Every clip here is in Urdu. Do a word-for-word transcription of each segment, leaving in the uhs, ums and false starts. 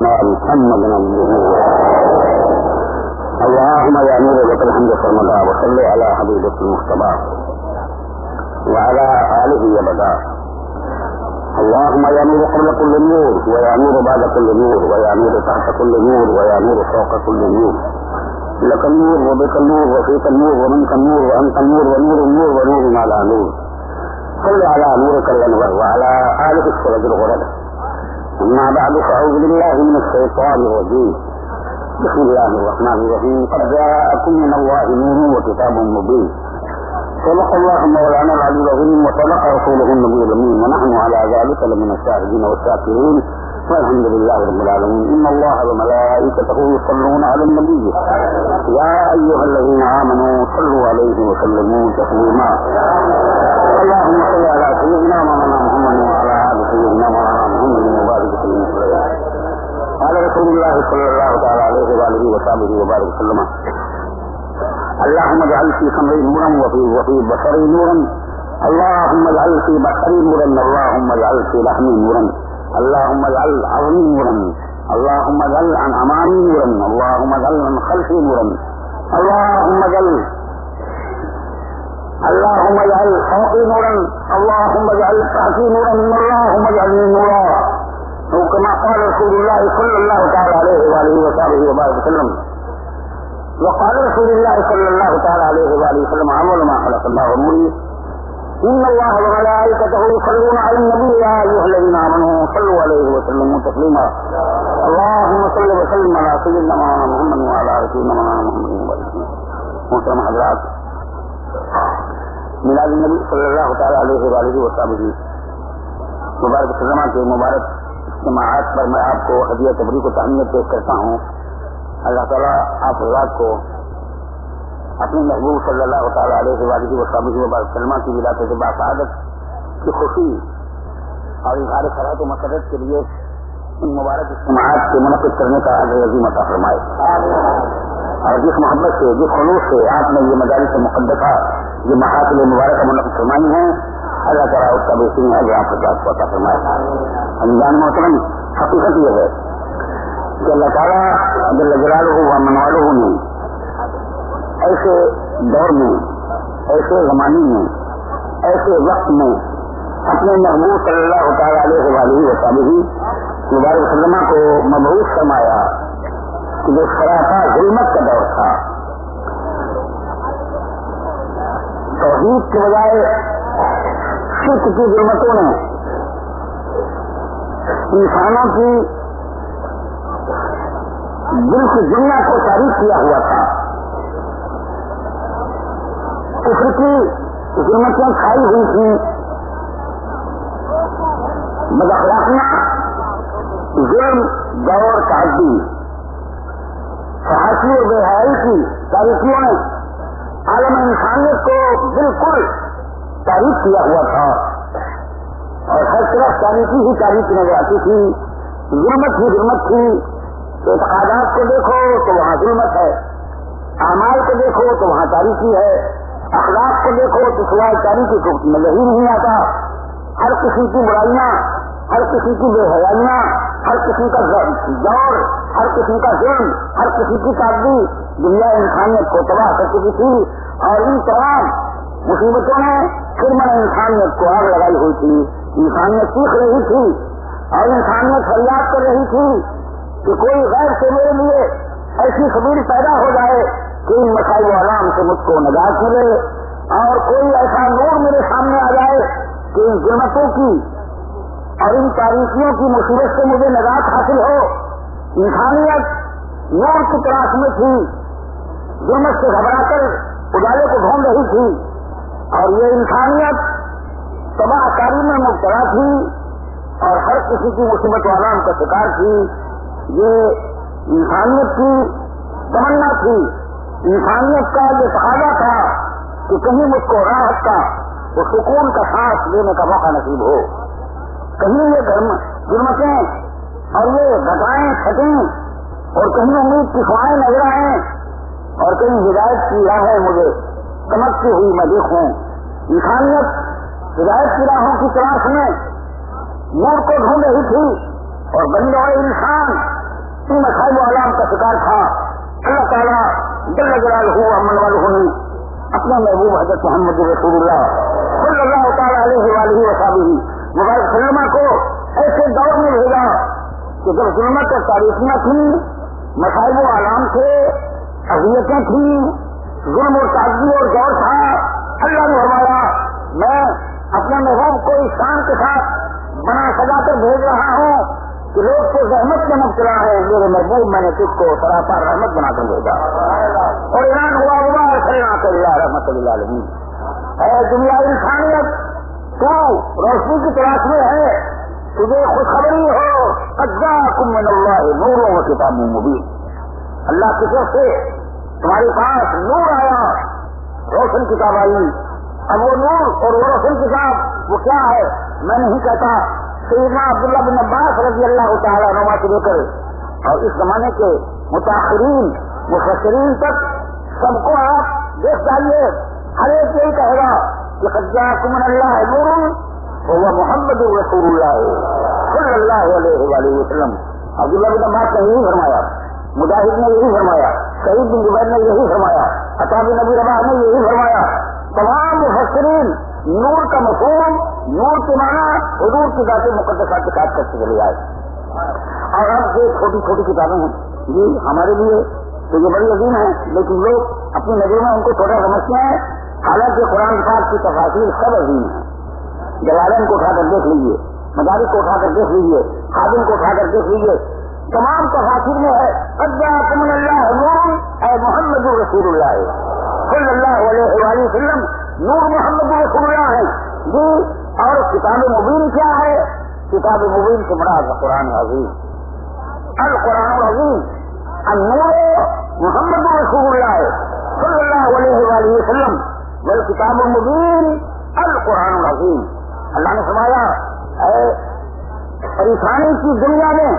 محمد عبده اللهم يا نور لك الحمد سرمدا وصل على حبيبك المصطفى وعلى آله وبدا اللهم يا نور قبل كل نور ويا نور بعد كل نور ويا نور تحت كل نور ويا نور فوق كل نور لك النور وبك النور وفيك النور ومنك النور وأنت النور ونور النور ونور على نور صل على نورك الأنور وعلى آله السرج الغرد أما بعد فأعوذ بالله من الشيطان الرجيم بسم الله الرحمن الرحيم قد جاءكم من الله نور وكتاب مبين صدق الله مولانا العلي العظيم وصدق رسوله النبي الأمين ونحن على ذلك لمن الشاهدين والشاكرين والحمد لله رب العالمين إن الله وملائكته يصلون على النبي يا أيها الذين آمنوا صلوا عليه وسلموا تسليما اللهم صل على سيدنا مولانا محمد وعلى آل سيدنا مولانا محمد وبارك وسلم قال رسول الله صلى الله تعالى عليه وآله وصحبه وبارك وسلم اللهم اجعل في سمعي نورا وفي وفي بصري نورا اللهم اجعل في بصري نورا اللهم اجعل في لحمي نورا اللهم اجعل عظمي نورا اللهم اجعل عن امامي نورا اللهم اجعل عن خلفي نورا اللهم اجعل اللهم اجعل فوقي نورا اللهم اجعل تحتي نورا اللهم اجعلني نورا وكما قال رسول الله صلى الله تعالى عليه واله وصحبه وبارك وسلم وقال رسول الله صلى الله تعالى عليه واله وسلم اول ما خلق الله نوري ان الله وملائكته يصلون على النبي يا ايها الذين امنوا صلوا عليه وسلموا تسليما اللهم صل وسلم على سيدنا محمد وعلى ال سيدنا محمد وبارك وسلم. محترم حضرات، میلاد النبی صلی اللہ تعالی علیہ وآلہ وسلم مبارک سلمہ کے مبارک اجتماعات پر میں آپ کو ہدیہ تبریک و تہنیت پیش کرتا ہوں. اللہ تعالیٰ آپ حضرات کو اپنے محبوب صلی اللہ تعالیٰ علیہ وآلہ وسلم وسلم کی ولادت کے باسعادت کی خوشی اور اظہار فرحت و مسرت کے لیے ان مبارک اجتماعات کے منعقد کرنے کا اجر عظیم عطا فرمائے اور جس محبت سے جس خلوص سے آپ نے یہ مجالس مقدسہ یہ محافل مبارکہ منعقد فرمائی ہیں اللہ تعالیٰ اس کا بہترین اجر آپ حضرات کو عطا فرمائے. انجان محترم، حقیقت یہ ہے کہ اللہ تعالیٰ جل جلالہ و من والہ نے ایسے دور میں ایسے زمانے میں ایسے وقت میں اپنے محبوب صلی اللہ تعالیٰ علیہ وآلہ وسلم مبارک وسلم کو مبعوث فرمایا کہ جو سراپا ظلمت کا دور تھا، توحید کے بجائے شرک کی ظلمتوں نے انسانوں کی دل کی دنیا کو تاریخ کیا ہوا تھا. کفر کی ظلمتیں کھائی ہوئی تھیں، بداخلاقیاں، ظلم، دور، تعدی، فحاشی اور بے حیائی کی تاریخیوں نے عالم انسانیت کو بالکل تاریخ کیا ہوا تھا اور ہر طرف تاریخی ہی تاریخ نظر آتی تھی، ظلمت ہی ظلمت تھی. اعتقادات کو دیکھو تو وہاں ظلمت ہے، اعمال کو دیکھو تو وہاں تاریخی ہے، اخلاق کو دیکھو تو سوائے تاریخی کو نظر ہی نہیں آتا. ہر قسم کی برائیاں، ہر قسم کی بے حیائیاں، ہر قسم کا دور، ہر قسم کا ظلم، ہر قسم کی تعدی دنیا انسانیت کو تباہ کر چکی تھی اور ان تمام مصیبتوں نے پھر میں انسانیت کو آگ لگائی ہوئی تھی. انسانیت سیکھ رہی تھی اور انسانیت فریاد کر رہی تھی کہ کوئی غیر سے میرے لیے ایسی سبیل پیدا ہو جائے کہ ان مسائل و علام سے مجھ کو نجات ملے اور کوئی ایسا نور میرے سامنے آ جائے کہ ان ظلمتوں کی اور ان تاریخیوں کی مصیبت سے مجھے نجات حاصل ہو. انسانیت نور کی تلاش میں تھی، ظلمت سے گھبرا کر اجالے کو ڈھونڈ رہی تھی اور یہ انسانیت تباہ کاری میں مبتلا تھی اور ہر کسی کی مصیبت و علام کا شکار تھی. یہ انسانیت کی تمنا تھی، انسانیت کا یہ تقاضا تھا کہ کہیں مجھ کو راحت کا وہ سکون کا سانس لینے کا موقع نصیب ہو. کہیں یہ ظلمتیں اور یہ گھٹائیں چھٹیں اور کہیں امید کی فوائیں نظر آئیں اور کہیں ہدایت کی راہیں مجھے چمکتی ہوئی میں دیکھوں. انسانیت ہدایت کی راہوں کی تلاش میں نور کو ڈھونڈ رہی تھی اور بندہ انسان الزام کا شکار تھا، اللہ تعالیٰ جل جلالہ امن والہ نے اپنا محبوب حضرت محمد رسول اللہ صلی اللہ تعالیٰ علیہ وآلہ وصحبہ مبارک سلمہ کو ایسے دور میں بھیجا کہ جب ظلمت اور تاریخیاں تھیں، مصائب و آلام تھے، اذیتیں تھیں، ظلم اور تعدی اور دور تھا، اللہ نے فرمایا میں اپنے محبوب کو اس شان کے ساتھ بنا سجا کر بھیج رہا ہوں کہ لوگ تو رحمت میں مبتلا ہے، میرے محبوب میں نے تجھ کو سراپا رحمت بنا کر بھیجا اور اعلان ہوا ہوا اللہ رحمت للعالمین۔ اے دنیا انسانیت، تو روشنی کی تلاش میں ہے، تجھے خوشخبری ہو قد جاءکم من اللہ نور و کتاب مبین، اللہ کی طرف سے تمہارے پاس نور آیا، روشن کتاب آئی۔ اب وہ نور اور وہ روشن کتاب وہ کیا ہے میں نہیں کہتا، سیدنا عبداللہ بن عباس رضی اللہ تعالیٰ عنہما سے لے کر اور اس زمانے کے متاخرین مفسرین تک سب کو آپ دیکھ جائیے، ہر ایک یہی کہے گا کہ قد جاءکم من اللہ نور وهو محمد رسول اللہ صلی اللہ علیہ وآلہ وسلم۔ عبداللہ بن عباس نے یہی فرمایا، مجاہد نے یہی فرمایا، سعید بن جبیر نے یہی فرمایا، عطا بن ابی رباح نے یہی فرمایا۔ تمام مفسرین نور کا مفہوم، نور کے معنی حضور کی ذات مقدسہ کے ساتھ کرتے چلے آئے۔ اور اب جو چھوٹی چھوٹی کتابیں ہیں جی ہمارے لیے تو یہ بڑی عظیم ہے، لیکن لوگ اپنی نظر میں ان کو چھوٹا سمجھتے ہیں، حالانکہ قرآن پاک کی تفاصیر سب عظیم ہے۔ جلالین کو اٹھا کر دیکھ لیجیے، مدارک کو اٹھا کر دیکھ لیجیے، خادم کو اٹھا کر دیکھ لیجیے، تمام تفاصیر میں ہے قد جاءکم من اللہ نور اے محمد رسول اللہ صلی اللہ علیہ وآلہ وسلم، نور محمد رسول اللہ ہے جی۔ اور کتاب مبین کیا ہے؟ کتاب مبین سے مراد قرآن عظیم، القرآن العظیم، النور محمد رسول اللہ صلی اللہ علیہ وآلہ وسلم، والکتاب المبین القرآن العظیم۔ اللہ نے فرمایا اے پریشانی کی دنیا میں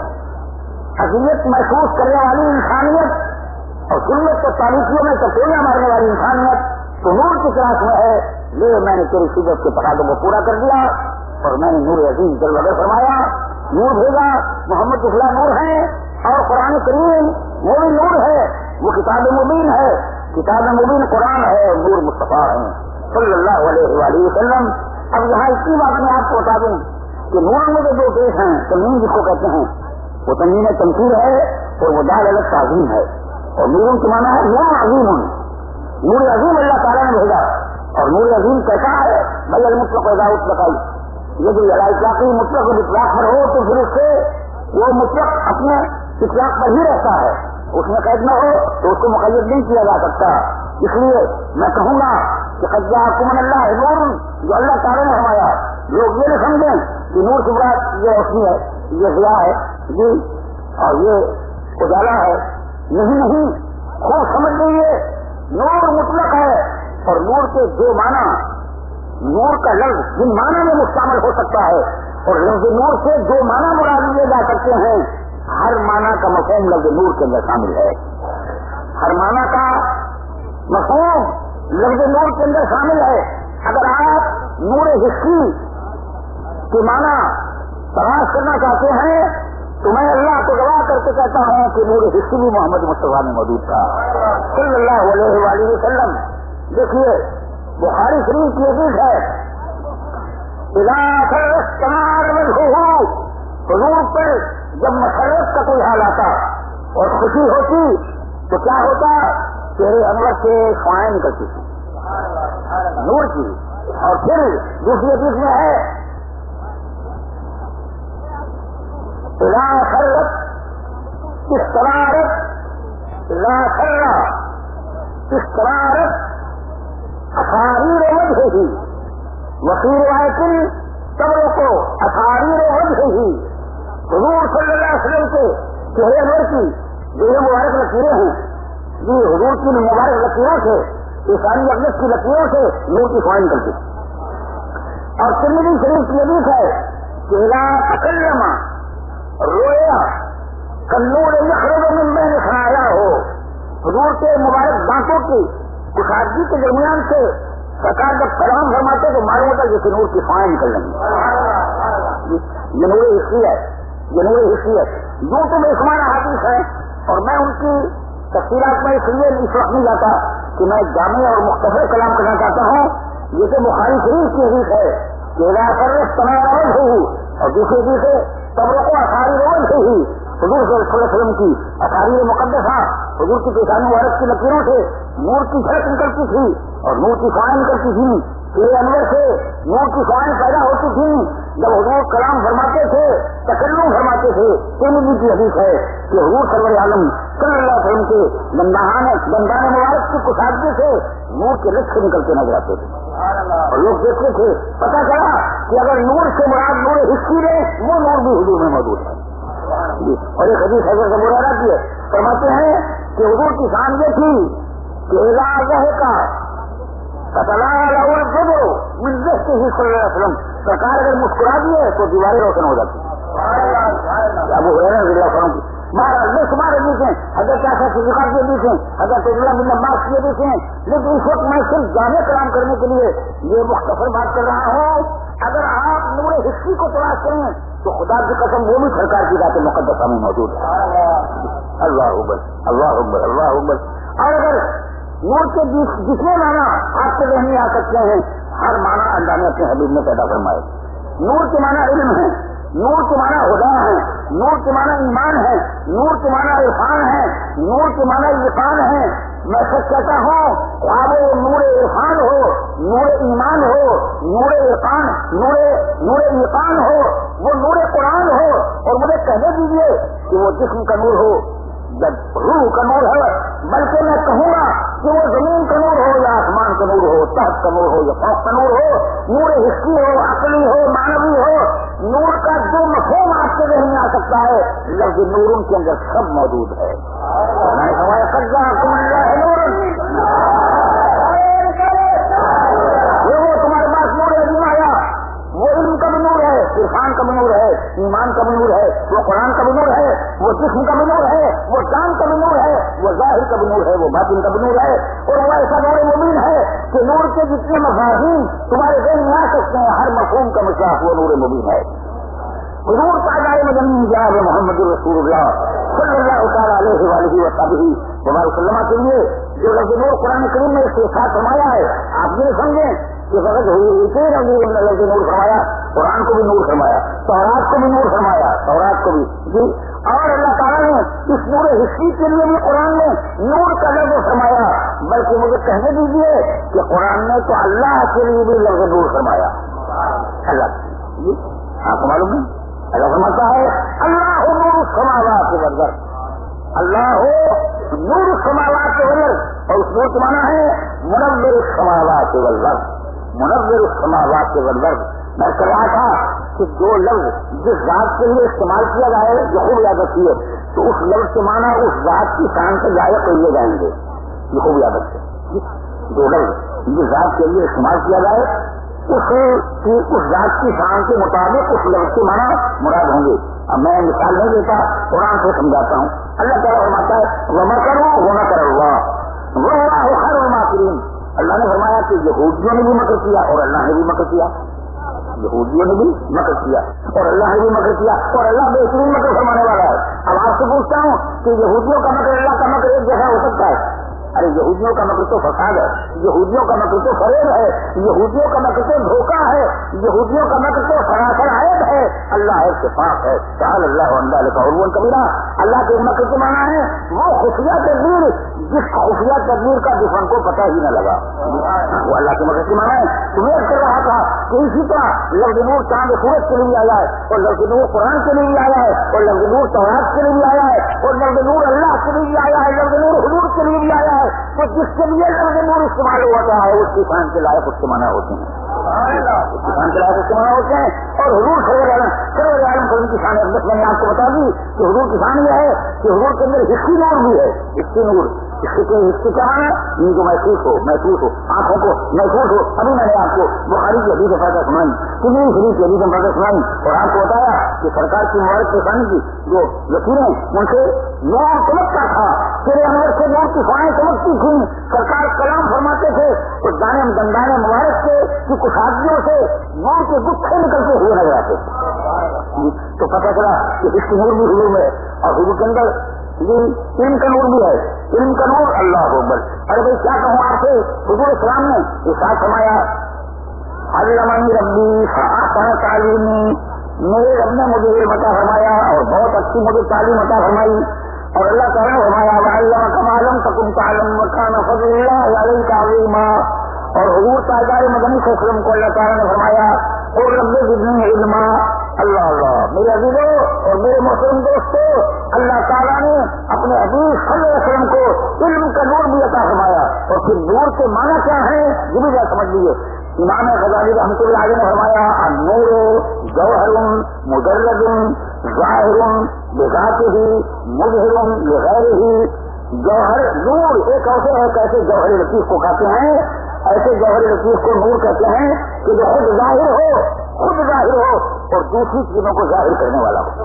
اذیت محسوس کرنے والی انسانیت اور ظلمت اور تاریخیوں میں تپولیاں مارنے والی انسانیت تو نور کی تلاش میں ہے، یہ میں نے تیری شدت کے تقاضوں کو پورا کر دیا اور میں نے نور عظیم جل وعلا فرمایا، نور بھیجا، محمد رسول اللہ نور ہے اور قرآن کریم وہ بھی نور ہے، وہ کتاب مبین ہے، کتاب مبین قرآن ہے اور نور مصطفیٰ ہے صلی اللہ علیہ وآلہ وسلم۔ اب یہاں اسی بات میں آپ کو بتا دوں کہ نور میں جو دو پیش ہیں، تنوین جس کو کہتے ہیں، وہ تنوین تمثیل ہے اور وہ دال الگ تعظیم ہے، اور نور کی معنی ہے نور عظیم، نور عظیم اللہ تعالیٰ نے بھیجا۔ اور نور عظیم کیسا ہے؟ بھائی المطلق اذا اطلق، یہ جو اطلاقی مطلق اطلاق پر ہو تو پھر اس سے وہ مطلق اپنے اطلاق پر ہی رہتا ہے، اس میں قید نہ ہو تو اس کو مقید نہیں کیا جا سکتا۔ اس لیے میں کہوں گا کہ قد جاءکم من اللہ نور، جو اللہ تعالیٰ نے فرمایا، لوگ یہ نہ سمجھیں کہ نور سے مراد یہ روشنی ہے، یہ ضیاء ہے جی اور یہ اجالا ہے، نہیں نہیں، خوب سمجھ لیجیے نور مطلق ہے اور نور کے جو معنی، نور کا لفظ جن معنی میں مستعمل ہو سکتا ہے اور لفظ نور سے جو معنی مراد لیے جا سکتے ہیں، ہر معنی کا مفہوم لفظ نور کے اندر شامل ہے، ہر معنی کا مفہوم لفظ نور کے اندر شامل ہے۔ اگر آپ نور حسی کے معنی تلاش کرنا چاہتے ہیں تو میں اللہ کو گواہ کر کے کہتا ہوں کہ نور حسی بھی محمد مصطفیٰ میں موجود تھا صلی اللہ علیہ وآلہ وسلم۔ دیکھیے بخاری شریف کی حدیث ہے، حضور پر جب مسرت کا کوئی حال آتا اور خوشی ہوتی تو کیا ہوتا؟ چہرے انور سے شعائیں نکلتی تھی نور کی۔ اور پھر دوسری حدیث میں ہے اذا خرت استرارت اذا خرا استرارت اثاریر وجہ ہی، وفی روایت صبر کو اثاریر وجہ ہی، حضور صلی اللہ علیہ وسلم کے چہرے انور کی جو یہ مبارک لکیریں ہیں جی، حضور کی مبارک لکیروں سے، عیسائی اقدس کی لکیروں سے نور کی فوائد کرتی۔ اور ترمذی شریف کی حدیث ہے کہ اذا تکلم رویا کالنور یخرج من بین خنایاہ، حضور کے مبارک دانتوں کی کشادگی کے درمیان سے سرکار جب کلام فرماتے تو معلوم ہوتا جیسے نور کی فوائیں نکل رہی ہیں، یہ نور حسی ہے، یہ نور حسی ہے۔ جو تو بے شمار حدیث ہے اور میں ان کی تفصیلات میں اس لیے اس وقت نہیں جاتا کہ میں جامع اور مختصر کلام کرنا چاہتا ہوں. یہ تو بخاری شریف کی حدیث ہے کہ اذا فرت تمام ہو، اور دوسری حدیث ہے قبروں کو اثاری روز سے ہی حضور صلی اللہ علیہ وسلم کی اثاری مقدسہ حضور کی پیشانی مبارک کی لکیروں سے نور کی جھلک نکلتی تھی اور نور کی شعائیں نکلتی تھی. یہ انور سے نور کی شعائیں پیدا ہوتی تھی. جب حضور کلام فرماتے تھے تکلم فرماتے تھے. ترمذی کی حدیث ہے کہ حضور سرور عالم صلی اللہ علیہ وسلم کے دندان دندان مبارک کی کشادگی سے نور کے رچے نکلتے نظر آتے تھے اور لوگ دیکھتے تھے. پتا چلا کہ اگر نور سے مراد نور حصی ہے وہ نور بھی حضور میں موجود ہے. اور ایک حدیث حضرت ابو ہریرہ کی ہے، فرماتے ہیں کہ حضور کی شان یہ تھی کہ اذا ضحك فتلاء له الجدر من ضحكه صلی اللہ علیہ وسلم. سرکار اگر مسکرا دیے تو دیواریں روشن ہو جاتی. ابو ہریرہ رضی اللہ عنہ مہاراج میں شمار حدیث ہیں، حضرت عائشہ صدیقہ کی حدیث ہیں، حضرت عبداللہ بن عباس کی حدیث ہیں. لیکن اس وقت میں صرف جامع کلام کرنے کے لیے یہ مختصر بات کر رہا ہوں. اگر آپ نور حصی کو تلاش کریں تو خدا کی قسم وہ بھی سرکار کی ذات مقدسہ میں موجود ہے. اللہ اکبر اللہ اکبر اللہ اکبر. اور اگر نور کے جتنے معنی آپ کے ذہن میں آ سکتے ہیں ہر معنی اللہ نے اپنے حبیب میں پیدا فرمائے. نور کے معنی علم ہے، نور کے معنی ہدا ہے، نور کے معنی ایمان ہے، نور کے معنی عرفان ہے، نور کے معنی عرفان ہے. میں سچ کہتا ہوں خواب وہ نور عرفان ہو، نور ایمان ہو، نور عرفان نور نور عرفان ہو، وہ نور قرآن ہو. اور مجھے کہنے دیجیے کہ وہ جسم کا نور ہو جب روح کا نور ہے، بلکہ میں کہوں گا کہ وہ زمین کا نور ہو یا آسمان کا نور ہو، تحت کا نور ہو یا فوق کا نور ہو، نور حصی ہو، عقلی ہو، معنوی ہو، نور کا جو مفہوم آپ کے ذہن میں آ سکتا ہے لفظ نور ان کے اندر سب موجود ہے. وہ تمہارے پاس نور ہے جی آیا، وہ علم کا بھی نور ہے، عرفان کا بھی نور ہے، ایمان کا بھی نور ہے، وہ قرآن کا بھی نور ہے، وہ جسم کا بھی نور ہے، وہ جان کا بھی نور ہے، وہ ظاہر کا بھی نور ہے، وہ باطن کا بھی نور ہے. اور وہ ایسا نور مبین ہے کہ نور کے جتنے مفاہیم تمہارے ذہن میں آ سکتے ہیں ہر مفہوم کا مصداق وہ نور مبین ہے. حضور تاجدار مدنی جناب محمد رسول اللہ صلی اللہ تعالیٰ علیہ وآلہ وصحبہ وسلم کے لیے جو لفظ نور قرآن کریم میں اس کے ساتھ فرمایا ہے آپ یہ سمجھیں کہ فقط لفظ نور فرمایا، قرآن کو بھی نور فرمایا، تورات کو بھی نور فرمایا، تورات کو بھی جی. اور اللہ تعالیٰ نے اس نور حصی کے لیے بھی قرآن میں نور کا لفظ فرمایا. بلکہ مجھے کہنے دیجیے کہ قرآن نے تو اللہ کے لیے بھی لفظ نور فرمایا. اللہ جی آپ کو معلوم ہے اللہ فرماتا ہے اللہ نور السماوات والارض، اللہ ہو نور السماوات والارض. اور اس نور کے معنی ہے منور السماوات والارض، منور السماوات والارض. میں کہہ رہا تھا کہ جو لفظ جس ذات کے لیے استعمال کیا جائے جو خوب یاد رکھیے تو اس لفظ کے معنی اس ذات کی شان سے لائق لیے جائیں گے. یہ خوب یاد رکھیے جو لفظ جس ذات کے لیے استعمال کیا جائے اس کی اس ذات کی شان کے مطابق اس لفظ کے معنی مراد ہوں گے. اب میں مثال نہیں دیتا، قرآن سے سمجھاتا ہوں. اللہ تعالیٰ فرماتا ہے وما کرو وما کر اللہ واللہ خیر الماکرین. اللہ نے فرمایا کہ یہودیوں نے بھی مکر کیا اور اللہ نے بھی مکر کیا، یہودیوں نے بھی مکر کیا اور اللہ نے بھی مکر کیا اور اللہ بہترین مکر فرمانے والا ہے. اب آپ سے پوچھتا ہوں کہ یہودیوں کا مکر اللہ کا مکر ایک جیسا ہو سکتا ہے؟ ارے یہودیوں کا مکر تو فساد ہے، یہودیوں کا مکر تو فریب ہے، یہودیوں کا مکر تو دھوکہ ہے، یہودیوں کا مکر تو سراسر عیب ہے. اللہ عیب سے پاک ہے. تعالی اللہ عنہ کا عرون کبیرہ. اللہ کے مکر کے معنی ہے وہ خفیہ تدبیر جس خفیہ تدبیر کا دشمن کو پتہ ہی نہ لگا، وہ اللہ کے مکر کے معنی ہے. تمہیں کر رہا تھا کہ اسی طرح لفظ نور چاند سورج کے لیے آیا ہے اور لفظ نور قرآن کے لیے آیا ہے اور لفظ نور تورات کے لیے آیا ہے اور لفظ نور اللہ کے لیے آیا ہے، لفظ نور حضور کے لیے بھی آیا ہے. تو جس کے لیے لفظ نور استعمال ہوتا ہے اس کی شان کے لائق اس کے معنی ہوتے ہیں، اس کی شان کے لائق اس کے معنی ہوتے ہیں. اور حضور صلی اللہ عالم کرم کی شان اقدس میں نے آپ کو بتا دی کہ حضور کی شان یہ ہے کہ حضور کے اندر حصی نور بھی ہے. حصی نور اس کے اس کے کیا ہے ان کو محسوس ہو محسوس ہو آنکھوں کو محسوس ہو. ابھی میں نے آپ کو بخاری کی حدیث فائدہ سنائی، کنویں شریف کی حدیث فائدہ سنائی اور آپ کو بتایا کہ سرکار کی مبارک پیشانی کی جو لکیریں ان سے نور چمکتا تھا، تیرے انور سے نور کی فائیں چمکتی تھی. سرکار کلام فرماتے تھے تو دانے دندانے مبارک سے کی کشادگیوں سے نور کے گچھے نکلتے ہوئے نظر آتے. تو پتہ چلا کہ اس کی نور بھی حضور میں اور حضور کے اندر جی علم کا نور بھی ہے، علم کا نور اللہ اکبر. ارے بھائی کیا کہوں آپ سے، حضور اسلام نے ارشاد فرمایا علمنی ربی فاحسن تعلیمی، میرے رب نے مجھے علم عطا فرمایا اور بہت اچھی مجھے تعلیم عطا فرمائی. اور اللہ تعالیٰ نے فرمایا وعلمک ما لم تکن تعلم وکان فضل اللہ علیک عظیما. اور حضور تاجدار مدنی صلی اللہ علیہ وسلم کو اللہ تعالیٰ نے فرمایا اور رب زدنی علما. اللہ اللہ میرے عزیزوں اور میرے محترم دوستوں، اللہ تعالیٰ نے اپنے حبیب صلی اللہ علیہ وسلم کو علم کا نور بھی عطا فرمایا. اور پھر نور کے معنی کیا ہے یہ بھی سمجھ لیجیے. امام غزالی رحمۃ اللہ علیہ نے فرمایا النور جوہر مجرد ظاہر بذاتہ مظہر لغیرہ. جوہر نور ایک ایسے ایک ایسے جوہر لطیف کو کہتے ہیں، ایسے جوہر لطیف کو نور کہتے ہیں کہ جو خود ظاہر ہو خود ظاہر ہو اور دوسری چیزوں کو ظاہر کرنے والا ہو.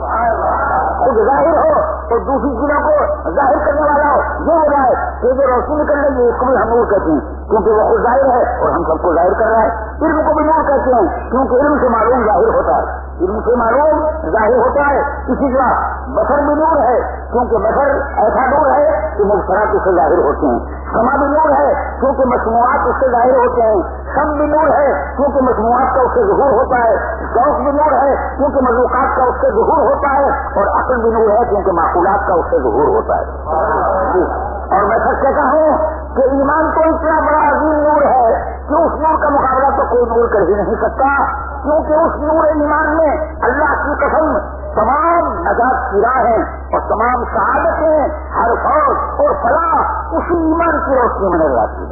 خود ظاہر ہو اور دوسری چیزوں کو ظاہر کرنے والا ہو. یہ ہو جائے کہ جو روشنی نکل رہی ہے اس کو بھی ہم نور کہتے ہیں کیونکہ وہ خود ظاہر ہے اور ہم سب کو ظاہر کر رہا ہے. علم کو بھی نور کہتے ہیں کیونکہ علم سے معلوم ظاہر ہوتا ہے، علم سے معلوم ظاہر ہوتا ہے. اسی طرح بصر بھی نور ہے کیونکہ بصر ایسا نور ہے کہ مبصرات اس سے ظاہر ہوتے ہیں. سما بھی نور ہے کیونکہ مصنوعات اس سے ظاہر ہوتے ہیں. سم بھی نور ہے کیونکہ مصنوعات کا اس سے ظہور ہوتا ہے. ذوق بھی نور ہے کیونکہ مخلوقات کا اس سے ظہور ہوتا ہے. اور عقل بھی نور ہے کیونکہ معقولات کا اس سے ظہور ہوتا ہے. اور میں سچ کہتا ہوں کہ ایمان تو اتنا بڑا عظیم نور ہے کہ اس نور کا مقابلہ تو کوئی نور کر ہی نہیں سکتا. کیونکہ اس نور ایمان میں اللہ کی قسم تمام نجات کی راہیں اور تمام سعادتیں ہر فوج اور فلاح اسی ایمان کی روشنی میں نظر آتی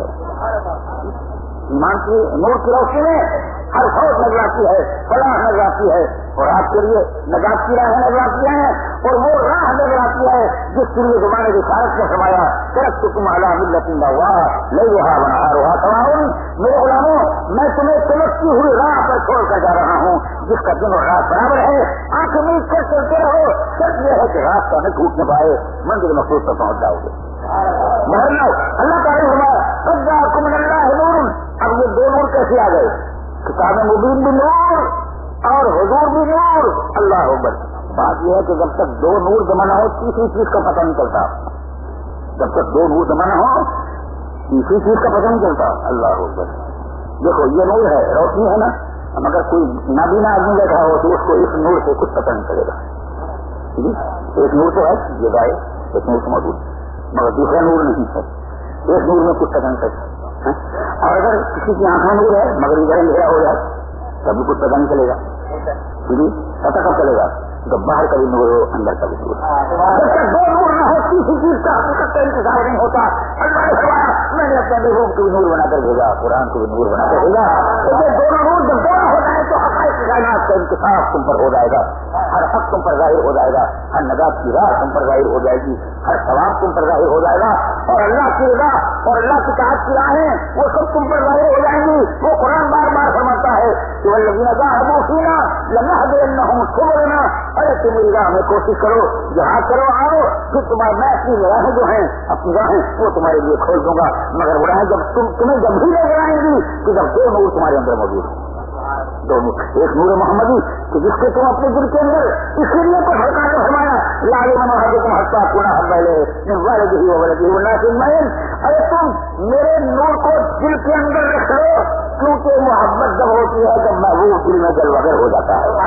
ہے. ایمان کی نور کی روشنی میں ہر فوج نظر آتی ہے، فلاح نظر آتی ہے اور آپ کے لیے نجات کی راہیں نظر آتی ہیں. اور وہ راہ نظر آتی ہے جس کے لیے زمانے کی شارت نے فرمایا کرت تم اعلیٰ ملت اللہ لئی رہا بنا رہا تمام. میرے غلاموں میں تمہیں چمکتی ہوئی راہ پر چھوڑ کر جا رہا ہوں جس کا دن اور رات برابر ہے. آنکھ مید کر چلتے رہو، شرط یہ ہے کہ راستہ نہ ٹوٹنے پائے، منزل مقصود تک پہنچ جاؤ گے. اللہ تعالیٰ فرمایا کم اللہ نور. اب یہ دو نور کیسے آ گئے؟ کتاب مبین بھی نور اور حضور بھی نور. اللہ اکبر. بات یہ ہے کہ جب تک دو نور جمع نہ ہو تیسری چیز کا پتہ نہیں چلتا. جب تک دو نور جمع نہ ہو تیسری چیز کا پتہ نہیں چلتا. اللہ اکبر. دیکھو یہ نور ہے، روشنی ہے نا. مگر کوئی نابینا آدمی بیٹھا ہو تو اس کو اس نور سے کچھ پتہ نہیں چلے گا. ایک نور تو ہے یہ گائے، ایک نور تو موجود مگر دوسرا نور نہیں ہے. ایک نور میں کچھ پتہ نہیں چلتا. اور اگر کسی کی آنکھ میں نور ہے مگر ادھر اندھیرا ہو جائے تبھی کچھ پتہ نہیں چلے گا. جی پتہ کب چلے گا جب باہر کا بھی نور ہو اندر کا بھی نور. جب تک دو نور نہ ہو کسی چیز کا حقیقت کا انتظار نہیں ہوتا. اللہ نے میں نے اپنے لوگوں کو بھی نور بنا کر بھیجا، قرآن کو بھی نور بنا کر بھیجا. دونوں نور جب دونوں ہو جائے تو حقائق کائنات کا انکشاف تم پر ہو جائے گا. ہر حق تم پر ظاہر ہو جائے گا، ہر نجات کی راہ تم پر ظاہر ہو جائے گی، ہر ثواب تم پر ظاہر ہو جائے گا. اور اللہ کی رضا اور اللہ کی طاعت کی راہیں وہ سب تم پر ظاہر ہو جائیں گی. وہ قرآن بار بار فرماتا ہے کہ والذین جاہدوا فینا لنہدینہم سبلنا. ارے تم میری راہ میں کوشش کرو، جہاد کرو، آؤ پھر تمہارے میں اپنی راہیں جو ہیں اپنی راہیں وہ تمہارے لیے کھول دوں گا. مگر وہ راہیں جب تم تمہیں جب بھی نظر آئیں گی کہ جب دو نور تمہارے اندر موجود ہیں. دو نور، ایک نور محمدی کہ جس کو تم اپنے دل کے اندر اسی لیے تو سرکار نے فرمایا لالے منحدم حتیٰ پورا حبل. ارے تم میرے نور کو دل کے اندر رکھ لو کیونکہ محبت جب ہوتی ہے جب محبوب دل میں جل وغیر ہو جاتا ہے.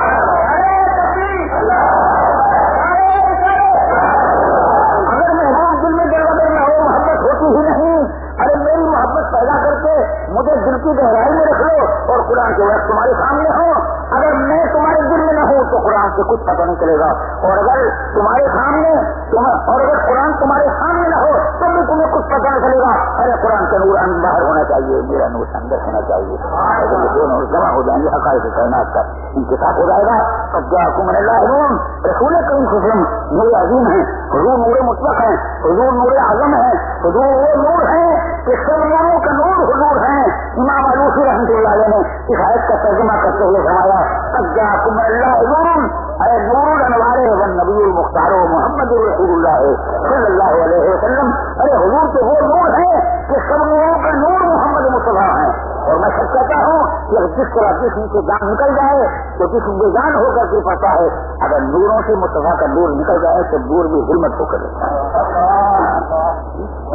اگر محبوب دل میں جل وغیر نہ ہو محبت ہوتی ہی نہیں. ارے میری محبت پیدا کر کے مجھے دل کی گہرائی میں رکھ لو اور قرآن کے وقت تمہارے سامنے ہو. اگر میں تمہارے دل میں نہ ہوں تو قرآن سے کچھ پتہ نہیں چلے گا. اور اگر تمہارے سامنے اور اگر قرآن تمہارے سامنے نہ ہو تو بھی تمہیں کچھ پتہ نہ چلے گا. ارے قرآن کا نور باہر ہونا چاہیے، میرا نور اندر ہونا چاہیے. اگر دو نور جمع ہو جائیں گے حقائق کائنات کا انکشاف ہو جائے گا. اب جاءکم من اللہ نور. رسول کریم صلی اللہ علیہ وسلم نور عظیم ہے، حضور نور مطلق ہے، حضور نور اعظم ہے، حضور وہ نور ہے کہ سب نوروں کا نور حضور ہے. امام علوسی رحمۃ اللہ علیہ نے اس آیت کا ترجمہ کرتے ہوئے فرمایا قد جاءکم من اللہ نور. اے نور الانوار والنبی المختار محمد رسول اللہ صلی اللہ علیہ وسلم. ارے حضور تو وہ نور ہے کہ سب نوروں کا نور محمد مصطفیٰ ہے. اور میں سچ کہتا ہوں کہ جس طرح جسم سے جان نکل جائے تو جسم بے جان ہو کر گر پڑتا ہے. اگر نوروں سے مصطفیٰ کا نور نکل جائے تو نور بھی ظلمت ہو کر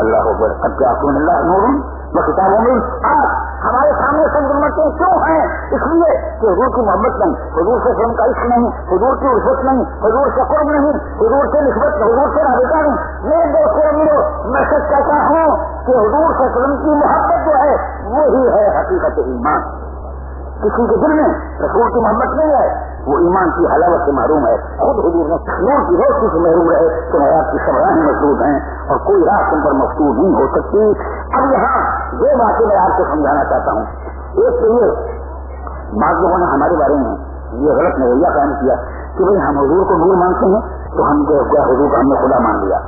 اللہ اکبر. اب کیا کون اللہ نور وہ کتابوں میں آج ہمارے سامنے سب امتیں کیوں ہیں؟ اس لیے کہ حضور کی محبت نہیں, حضور سے فلم کا عشق نہیں, حضور کی عزت نہیں, حضور سے قرب نہیں, حضور سے نسبت, حضور سے رابطہ نہیں. میرے دوستوں میرے میں سچ کہتا ہوں کہ حضور سے فلم کی محبت جو ہے وہی ہے حقیقت ایمان. کسی کے دل میں رسول کی محبت نہیں ہے, وہ ایمان کی حلاوت سے محروم ہے. خود حضور نے نور کی روشنی سے محروم رہے تو حیات کی سب راہیں مضبوط ہیں اور کوئی راہ تم پر مفتوح نہیں ہو سکتی. اب یہاں دو باتیں میں آپ کو سمجھانا چاہتا ہوں. ایک تو یہ بعض لوگوں نے ہمارے بارے میں یہ غلط نظریہ قائم کیا کہ بھائی ہم حضور کو نور مانتے ہیں تو ہم کو کیا حضور کو ہم نے خدا مان لیا.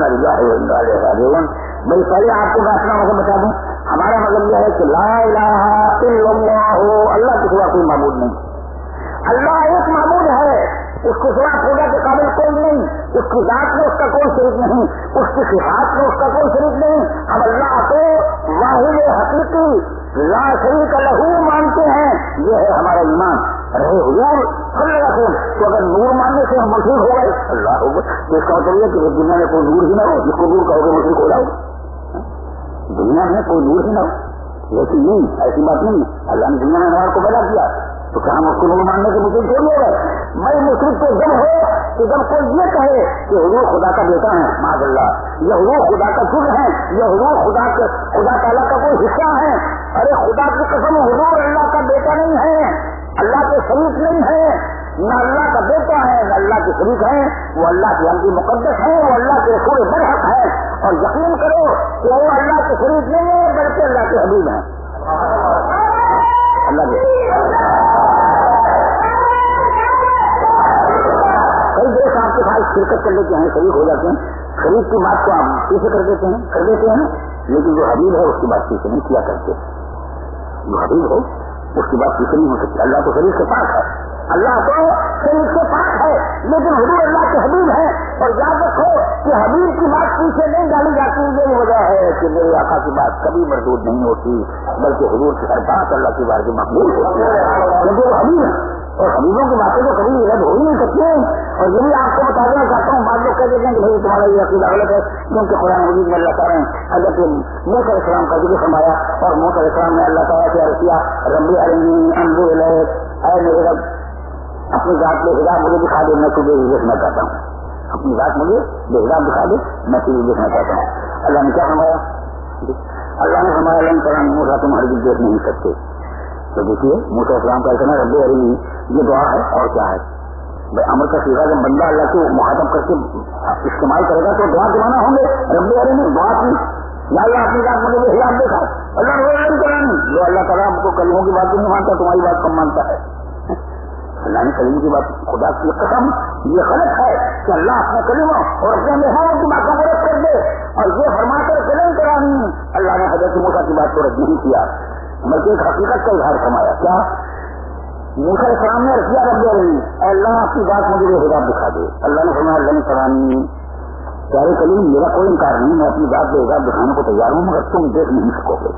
بھائی پہلے آپ کو میں اپنا مذہب بتا دوں. ہمارا مذہب یہ ہے کہ لا الہ الا اللہ, اللہ کے سوا کوئی معبود نہیں. اللہ ایک معبود ہے, اس کے سوا پوجا کے قابل کوئی نہیں, اس کی ذات میں اس کا کوئی شریک نہیں, اس کی صفات میں اس کا کوئی شریک نہیں. ہم اللہ کو واحد حقیقی لا شریک لہو مانتے ہیں, یہ ہے ہمارا ایمان. رہے حضور صلی اللہ علیہ وسلم تو اگر نور ماننے سے ہم مشرک ہو گئے اللہ ہو گئے تو اس کا مطلب یہ کہ دنیا میں کوئی نور ہی نہ ہو جس کو نور کہو گے مشرک ہو جاؤ. دنیا میں کوئی نور ہی نہ ہو, لیکن نہیں, ایسی بات نہیں. اللہ نے دنیا میں انوار کو پیدا کیا تو کیا ہم اس کو نور ماننے سے مشرک تھوڑی ہو گئے. میں مشرک تو جب ہو کہ جب کوئی یہ کہے کہ حضور خدا کا بیٹا ہے, معاذ اللہ, یہ حضور خدا کا جز ہے, یہ حضور خدا کا خدا تعالیٰ کا کوئی حصہ ہے. ارے خدا کی قسم حضور اللہ کا بیٹا نہیں ہے, اللہ کے شریک نہیں ہے, نہ اللہ کا بیٹا ہے نہ اللہ کے شریک ہے. وہ اللہ کے عبد مقدس ہے, وہ اللہ کے رسول برحق ہے. اور یقین کرو کہ وہ اللہ کے شریک نہیں ہے بلکہ اللہ کے حبیب ہیں. اللہ کے کئی دیش آپ کے ساتھ شرکت کر لیتے ہیں, شریک ہو جاتے ہیں, شریک کی بات کو آپ پیچھے کر دیتے ہیں کر دیتے ہیں لیکن جو حبیب ہے اس کی بات پیچھے نہیں کیا کرتے. جو حبیب ہے اس کی بات پیچھے نہیں ہو سکتی. اللہ تو شریک سے پاک ہے, اللہ تو شریک سے پاک ہے, لیکن حضور اللہ کے حبیب ہے. اور یاد رکھو کہ حبیب کی بات پیچھے نہیں ڈالی جاتی. یہی وجہ ہے کہ میرے آقا کی بات کبھی مردود نہیں ہوتی بلکہ حضور کی ہر بات اللہ کی بات کی مقبول ہوتی ہے کیونکہ وہ حبیب ہے. اور حبیبوں کی باتیں تو کبھی رد ہو ہی نہیں سکتی. اور یہ بھی آپ کو بتا دینا چاہتا ہوں, بعض لوگ کہہ دیتے ہیں کہ بھائی تمہارا یہ عقیدہ غلط ہے کیونکہ قرآن مجید میں اللہ تعالیٰ نے حضرت موسیٰ علیہ السلام کا ذکر فرمایا اور موسیٰ علیہ السلام نے اللہ تعالیٰ سے عرض کیا ربی ارنی انظر الیک, اے میرے رب اپنی ذات میں ہدایت مجھے دکھا دے, میں تجھے دیکھنا چاہتا ہوں. اپنی ذات مجھے ہدایت دکھا دے, میں تجھے دیکھنا چاہتا ہوں. اللہ نے کیا فرمایا؟ اللہ نے فرمایا لن ترانی موسیٰ تم ہرگز دیکھ نہیں سکتے. تو دیکھیے موسیٰ علیہ السلام کا کہنا رب ارنی یہ دعا ہے اور کیا ہے. بھائی امر کا سیکھا جب بندہ اللہ کو مخاطب کر کے استعمال کرے گا تو دعا دمانا ہوں گے. رب ارنی دعا کی یا اللہ اپنی بات مجھے ہدایت دیکھا. اللہ نے کرانی جو اللہ تعالیٰ ہم کو کلموں کی بات نہیں مانتا تمہاری بات کم مانتا ہے. اللہ نے کلموں کی بات خدا کی قسم یہ غلط ہے کہ اللہ اپنے کلموں اور اپنے مہمانوں کی باتوں کو رد کر دے اور یہ فرما کر کے نہیں کرانی. اللہ نے حضرت موسیٰ کی بات کو رد نہیں کیا بلکہ ایک حقیقت کا اظہار فرمایا. کیا موسیٰ علیہ السلام نے کیا رب رہی اللہ اپنی بات مجھے ہدایت دکھا دے. اللہ نے فرمایا لن ترانی, پیارے کلیم میرا کوئی انکار نہیں, میں اپنی بات کو ہدایت دکھانے کو تیار ہوں مگر تم دیکھ نہیں سکو گے.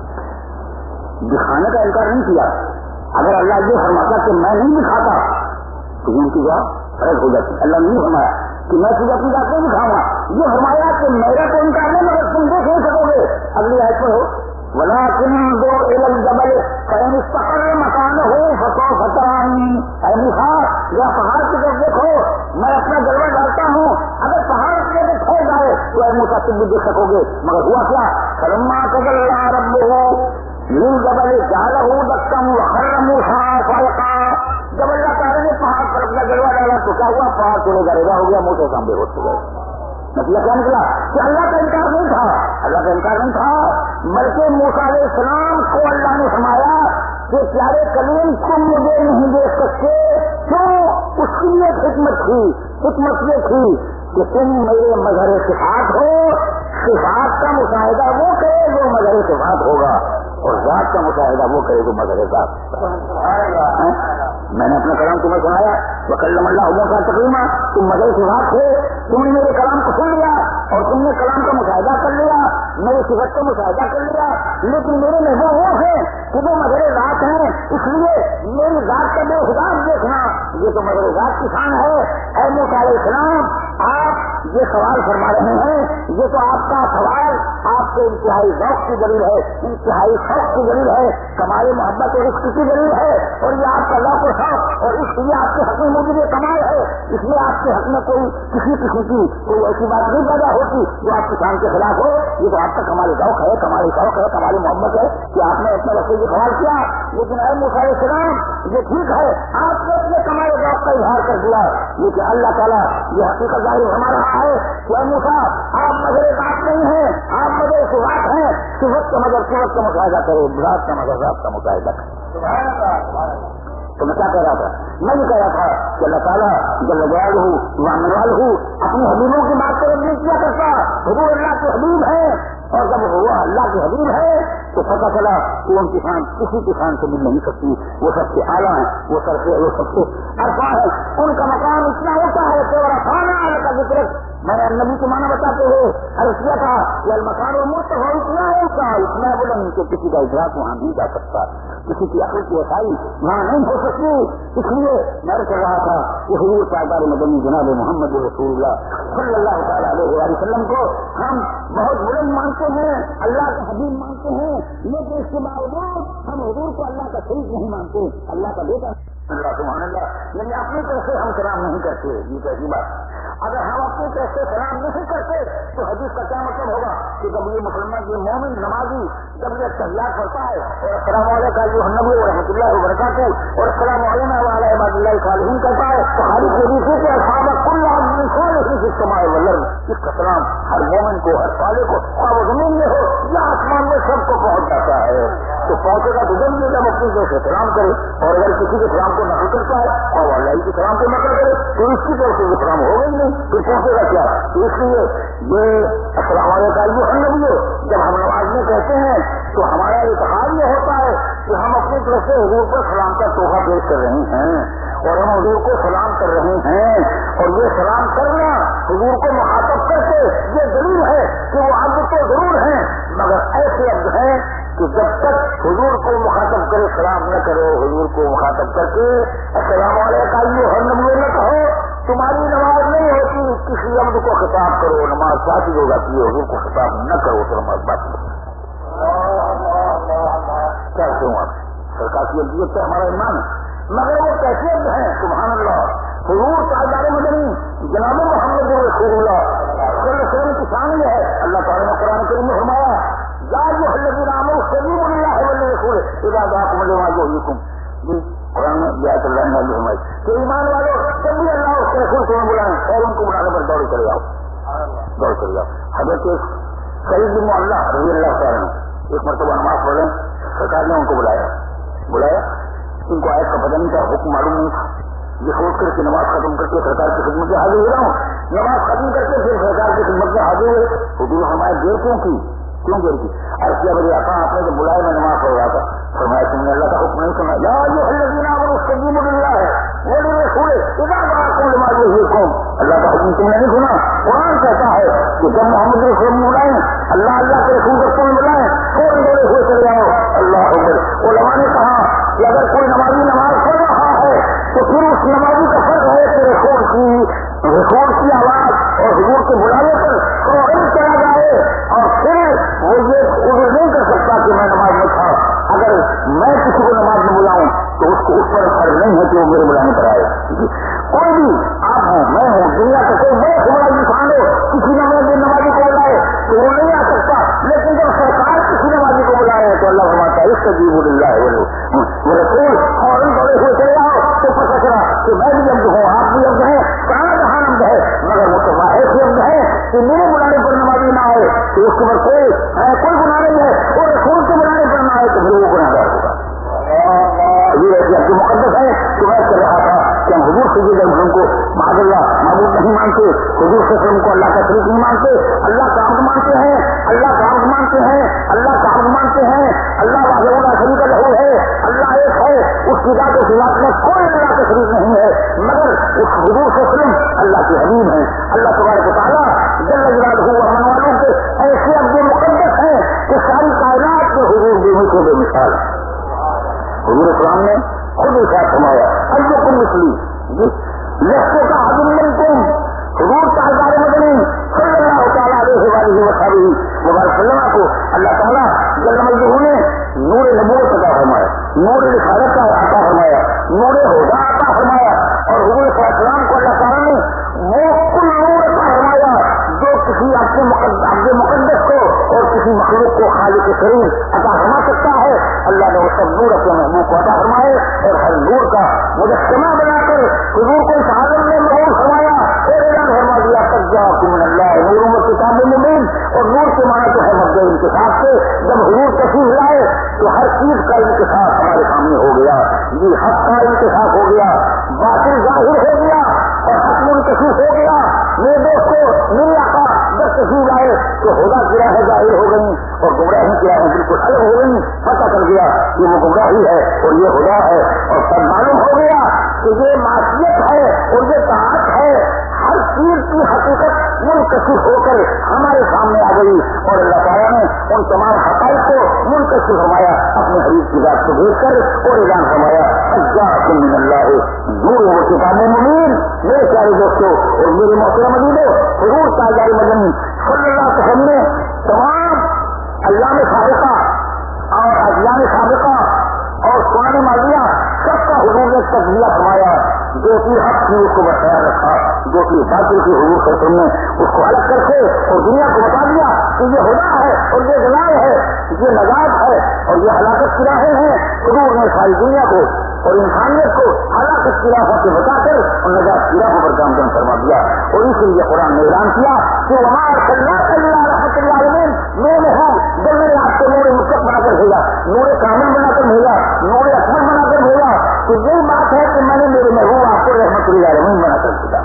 دکھانے کا انکار نہیں کیا. اگر اللہ یہ فرماتا کہ میں نہیں دکھاتا تو ان کی بات فرض ہو جاتی. اللہ نہیں فرمایا کہ میں تجھے اپنی بات نہیں دکھاؤں گا, یہ فرمایا کہ میرا تو انکار نہیں مگر تم دیکھ نہیں سکو گے. اگلی آیت پر ہو ولكن انظر الى الجبل فان استقر مكانه فسوف تراني. اے موسیٰ یا پہاڑ کی طرف دیکھو, میں اپنا جلوہ ڈالتا ہوں, اگر پہاڑ کی طرف کھو جائے تو اے موسیٰ تم بھی دیکھ سکو گے. مگر ہوا کیا؟ فلما تجلى ربه للجبل جعله دكا وخر موسى صعقا. جب اللہ تعالیٰ نے پہاڑ پر اپنا جلوہ ڈالا تو کیا ہوا؟ پہاڑ چلے گا, ریزا ہو گیا, موسیٰ سامنے ہوتے گئے. مطلب کیا نکلا کہ اللہ کا انکار نہیں تھا, اللہ کا انکار نہیں تھا بلکہ موسیٰ علیہ السلام کو اللہ نے فرمایا کہ پیارے کلیم تم مجھے نہیں دیکھ سکتے. کیوں؟ اس کی ایک حکمت تھی. حکمت یہ تھی کہ تم میرے مظہر صفات ہو, صفات کا مشاہدہ وہ کرے جو مظہر صفات ہوگا اور ذات کا مشاہدہ وہ کرے جو مظہر ذات. میں نے اپنا کلام تمہیں سنایا وکلم اللہ موسیٰ تکلیما, تم مظہر صفات تھے, تم نے میرے کلام کو سن لیا اور تم نے کلام کا مشاہدہ کر لیا, میری صفت کا مشاہدہ کر لیا, لیکن میرے محبوب وہ ہیں کہ وہ مظہر ذات ہیں. اس لیے میری ذات کا بے حساب دیکھنا یہ تو مظہر ذات کی شان ہے. اے موسیٰ علیہ السلام آپ یہ سوال فرما رہے ہیں، یہ تو آپ کا سوال آپ کے انتہائی ذوق کی دلیل ہے، انتہائی شوق کی دلیل ہے، کمال محبت اور عشق کی دلیل ہے، اور یہ آپ کا ذوق و شوق اور عشق یہ آپ کے حق میں موجود کمال ہے، اس میں آپ کے حق میں کوئی کسی قسم کی کوئی ایسی بات نہیں پیدا ہوتی جو آپ کی شان کے خلاف ہو۔ یہ تو آپ کا کمال ذوق ہے، کمال شوق ہے، کمال محبت ہے کہ آپ نے اپنے وقت یہ سوال کیا۔ لیکن اے موسیٰ علیہ السلام یہ ٹھیک ہے، آپ نے اپنے کمال ذوق کا اظہار کر دیا، لیکن اللہ تعالیٰ یہ حقیقت ظاہر فرما رہا ہے کہ اے موسیٰ آپ مگر بات نہیں ہیں، آپ مگر صفات ہیں، صفت کا مگر صفت کا مشاہدہ کرو، ذات کا مگر ذات کا مشاہدہ کرو۔ تو میں کیا کہہ رہا تھا؟ میں یہ کہہ رہا تھا کہ اللہ تعالیٰ جل جلالہ وعلا ہوں اپنے حبیبوں کی بات کو نہیں کیا کرتا، حضور اللہ کے حبیب ہیں، اور جب ہوا اللہ کے حبیب ہے تو پتہ چلا کہ ان کی شان کسی کی شان سے مل نہیں سکتی، وہ سب سے اعلیٰ ہیں، وہ سب سے وہ سب سے عرفہ ہے، ان کا مقام اتنا ہوتا ہے کہ رفعنا کا ذکر میں نے نبی کو مانا بتاتے ہوئے عرض کیا تھا کہ المکان و مرتفع اتنا ہے اس کا اتنا بلند کہ کسی کا ادراک وہاں نہیں جا سکتا، کسی کی عقل کی رسائی وہاں نہیں ہو سکتی۔ اس لیے میں کہہ رہا تھا کہ حضور سرکار مدنی جناب محمد رسول اللہ صلی اللہ تعالیٰ علیہ وسلم کو ہم بہت بلند مانتے ہیں، اللہ کا حبیب مانتے ہیں، لیکن اس کے باوجود ہم حضور کو اللہ کا شریک نہیں مانتے، اللہ کا بیٹا اللہ سبحان اللہ، یعنی اپنی طرف سے ہم سلام نہیں کرتے۔ یہ کیسی بات؟ اگر ہم اپنی طرف سے سلام نہیں کرتے تو حدیث کا کیا مطلب ہوگا کہ جب یہ مسلمان یہ مومن نمازی جب یہ تحیات پڑھتا ہے اور السلام علیکم النبی و رحمۃ اللہ وبرکاتہ اور السلام علیکم وعلی عباد اللہ صالحین کرتا ہے تو خالی حدیث کے اصحاب کل آدمی صالح اس سماع والارض، اس کا سلام ہر مومن کو ہر صالح کو خواہ وہ زمین میں ہو یا آسمان میں سب کو پہنچ جاتا ہے۔ تو پہنچے گا تو ضروری جب اپنی طرف سے سلام کرے، اور اگر کسی کے سلام کو نقل کرتا ہے اور اللہ کے سلام کو نقل کرے تو اس کی طرف سے وہ سلام ہوگا ہی نہیں، پھر پہنچے گا کیا؟ تو اس لیے یہ السلام علیکم النبی جب ہم نماز میں کہتے ہیں تو ہمارا اتحاد یہ ہوتا ہے کہ ہم اپنی طرف سے حضور پر سلام کا تحفہ پیش کر رہے ہیں اور ہم حضور کو سلام کر رہے ہیں، اور یہ سلام کرنا حضور کو مخاطب کر کے یہ دلیل ہے کہ وہ عبد تو ضرور ہیں مگر ایسے عبد ہیں کہ جب تک حضور کو مخاطب کرے سلام نہ کرو، حضور کو مخاطب کر کے السلام علیکم النبی نہ کہو، تمہاری نماز نہیں ہوتی۔ کسی عبد کو خطاب کرو، نماز باطل ہو جاتی ہے، حضور کو خطاب نہ کرو تو نماز باطل ہو جاتی ہے۔ کیسے ہوں آپ سرکار کی عبدیت سے ہمارا ایمان ہے، مگر وہ کیسے عبد ہیں؟ سبحان اللہ، حضور تاجدار مدنی جناب محمد رسول اللہ صلی اللہ علیہ وسلم کی شان یہ ہے۔ اللہ تعالیٰ نے قرآن کریم میں فرمایا یا ایھا الذین آمنوا استجیبوا للہ وللرسول اذا دعاکم لما یحییکم، قرآن میں بیات اللہ نے فرمائی کہ ایمان والوں جب بھی اللہ اس کے رسول کو بلائیں اور ان کو بلانے پر دوڑ کر جاؤ، دوڑ کر جاؤ۔ حضرت سعید بن معلہ رضی اللہ تعالیٰ عنہ ایک مرتبہ نماز پڑھ رہے ہیں، سرکار نے ان کو بلایا بلایا ان کو آیت کا پتہ نہیں تھا، حکم معلوم نہیں تھا، یہ سوچ کر کے نماز ختم کر کے سرکار کی خدمت میں حاضر ہو رہا ہوں، نماز ختم کر کے پھر سرکار کی خدمت میں حاضر ہوئے، حضور ہمارے دیر کیوں کی کیوں دیر کی ایسا بجے آتا آپ نے تو بلایا میں نماز پڑھ رہا تھا، فرمایا تم نے اللہ کا حکم نہیں سنا، یا ایھا الذین آمنوا استجیبوا للہ وللرسول اذا دعاکم لما یحییکم، اللہ کا حکم تم نے نہیں سنا۔ قرآن کہتا ہے کہ جب محمد رسول بلائیں اللہ اللہ کے رسول کو تم بلائیں فوراً دوڑے ہوئے چلے جاؤ۔ اللہ اکبر۔ علماء نے کہا کہ اگر کوئی نمازی نماز پڑھ رہا ہے تو پھر اس نمازی کا فرض ہے کہ رسول کی رسول کی آواز اور حضور کے بلانے پر فوراً چلا جائے، اور پھر وہ یہ عذر نہیں کر سکتا کہ میں نماز میں تھا، اگر میں کسی کو نماز میں بلاؤں تو اس کو اس پر فرض نہیں ہے کہ وہ میرے بلانے پر آئے۔ کوئی بھی آپ ہوں میں ہوں دنیا کا کوئی بڑا سے بڑا انسان ہو کسی نماز نمازی کو بلائے تو وہ نہیں آ سکتا، لیکن جب سرکار کسی نمازی کو بلا رہے تو اللہ فرماتا ہے استجیبوا للہ وہ رسول فوراً دوڑے ہوئے چلے جاؤ، تو پتہ چلا کہ میں بھی عبد ہوں آپ بھی عبد ہیں، کہاں جہاں عبد ہے، مگر مصطفیٰ ایسے عبد ہے کہ میرے بلانے پر نمازی نہ آئے تو اس کے بعد کوئی کوئی گناہ نہیں ہے، اور رسول کے بلانے پر نہ آئے تو پھر وہ گناہ گار ہوگا۔ یہ ایسی عبد مقدس ہے کہ میں کر رہا تھا کہ ہم حضور سے جب ان کو معاذ اللہ معبود نہیں مانتے، حضور سے ان کو اللہ کا شریک نہیں مانتے، اللہ کا عبد مانتے ہیں، اللہ کا عبد مانتے ہیں، اللہ کا عبد مانتے ہیں، اللہ وحدہ لا شریک لہ ہے، اللہ ایک ہے، اس کی ذات و صفات میں کوئی اللہ کا شریک نہیں ہے، مگر اس حضور سے وسلم اللہ کے حبیب ہیں۔ اللہ تبارک و تعالیٰ جل جلالہ و من والوں کے ایسے عبد مقدس ہیں کہ ساری کائنات میں حضور بے مثل بے مثال ہے۔ حضور اسلام نے خود ارشاد فرمایا ایکم مثلی لستو کا حضر منکم، حضور تاجدار مدنی کسی عبد مقدس کو اور کسی مخلوق کو خالق کریم عطا فرما سکتا ہے. اللہ نے وہ سب نور اپنے محبوب کو عطا فرمائے اور ہر نور کا مجسمہ بنا کر حضور کو اس عالم میں مغرور فرمایا اور اعلان فرما دیا تک جاءکم من اللہ نور و کتاب مبین. اور نور کے معنی تو ہے مبدأ انکشاف سے. جب حضور تشریف لائے تو ہر چیز کا انکشاف ہمارے سامنے ہو گیا. جی حق کا انکشاف ہو گیا, باطل ظاہر ہو گیا اور حق منکشف ہو گیا. میرے دوستو میرے آقا جب تشریف لائے تو خدا کی راہیں ظاہر ہو گئی اور گمراہی کی راہیں بالکل الگ ہو گئی. پتہ چل گیا کہ وہ گمراہی ہے اور یہ خدا ہے. اور سب معلوم ہو گیا کہ یہ معصیت ہے اور یہ طاعت ہے. ہر چیز کی حقیقت منکشف ہو کر ہمارے سامنے آ گئی اور اللہ تعالیٰ نے ان تمام حقائق کو منکشف فرمایا اپنے حبیب کی ذات کو بھیج کر اور اعلان فرمایا جاءکم من اللہ نور و کتاب مبین. میرے پیارے دوستوں اور میرے محترم عزیزو, حضور تاجدار مدنی صلی اللہ علیہ وسلم نے تمام ایام سابقہ اور ادیان سابقہ اور سنن ماضیہ سب کا حضور نے تجزیہ فرمایا. جو کہ حق تھی اس کو برقرار رکھا, جو کہ باطل کی حضور سے تم نے اس کو الگ کر کے اور دنیا کو بتا دیا کہ یہ خدا ہے اور یہ جلال ہے, یہ نجات ہے اور یہ ہلاکت کی راہیں ہیں. حضور نے ساری دنیا کو اور انسانیت کو ہلاکت کی راہوں سے بچا کر اور نجات کی راہوں پر کام کرم فرما دیا. اور اس لیے قرآن نے اعلان کیا کہ وما ارسلناک الا رحمۃ للعالمین. میں نے ہوں جب میں نے آپ کو نور مطلق بنا کر بھیجا, نور کامل بنا کر بھیجا, نور اکمل بنا کر بھیجا, تو یہی بات ہے کہ میں نے میرے محبوب آپ کو رحمت للعالمین بنا کر بھیجا.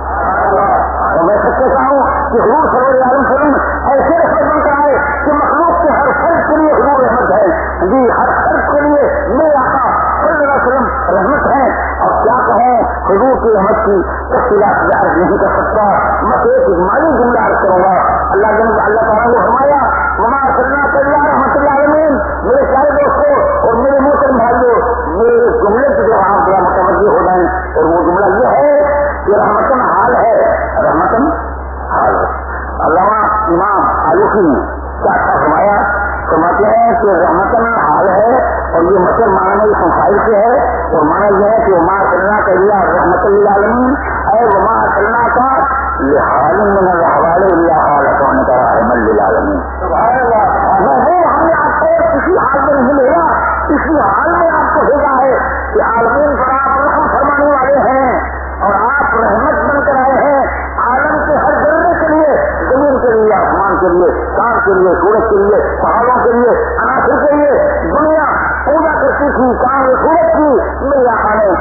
اور میں سچ کہتا ہوں کہ حضور صلی اللہ علیہ وسلم ایسے رحمت بن کر آئے کہ مخلوق کے ہر فرد کے لیے حضور رحمت ہے. جی ہر فرد کے لیے میرے آقا صلی اللہ علیہ وسلم رحمت ہے. اور کیا کہیں حضور کی رحمت کی تفصیلات ظاہر نہیں کر سکتا. میں ایک اجمالی جملہ عرض کروں گا. اللہ جل اللہ تعالیٰ نے فرمایا وما ارسلناک الا رحمۃ للعالمین. میرے پیارے دوستوں اور میرے محترم بھائیوں, میرے جملے سے جو آپ ذرا متوجہ ہو جائیں اور وہ جملہ یہ ہے کہ رحمتن حال ہے, رحمتن حال ہے. علامہ امام آلوسی نے کیا اچھا فرمایا, فرماتے ہیں کہ رحمتن حال ہے اور یہ مطلب معنی اس فائل سے ہے اور معنی یہ ہے کہ وما ارسلناک الا رحمۃ للعالمین اے وما ارسلناک لحال من الاحوال الا حالۃ رحمۃ للعالمین. سبحان اللہ. ہم نے آپ کو کسی حال میں نہیں بھیجا, اسی حال میں آپ کو بھیجا ہے کہ عالمین پر آپ رحم فرمانے والے ہیں اور آپ رحمت بن کر آئے ہیں عالم کے ہر ذرے کے لیے, زمین کے لیے, آسمان کے لیے, چاند کے لیے, سورج کے لیے, پہاڑوں کے لیے, عناصر کے لیے. دنیا پوجا کرتی تھی چاند سورج کی, میرے آقا نے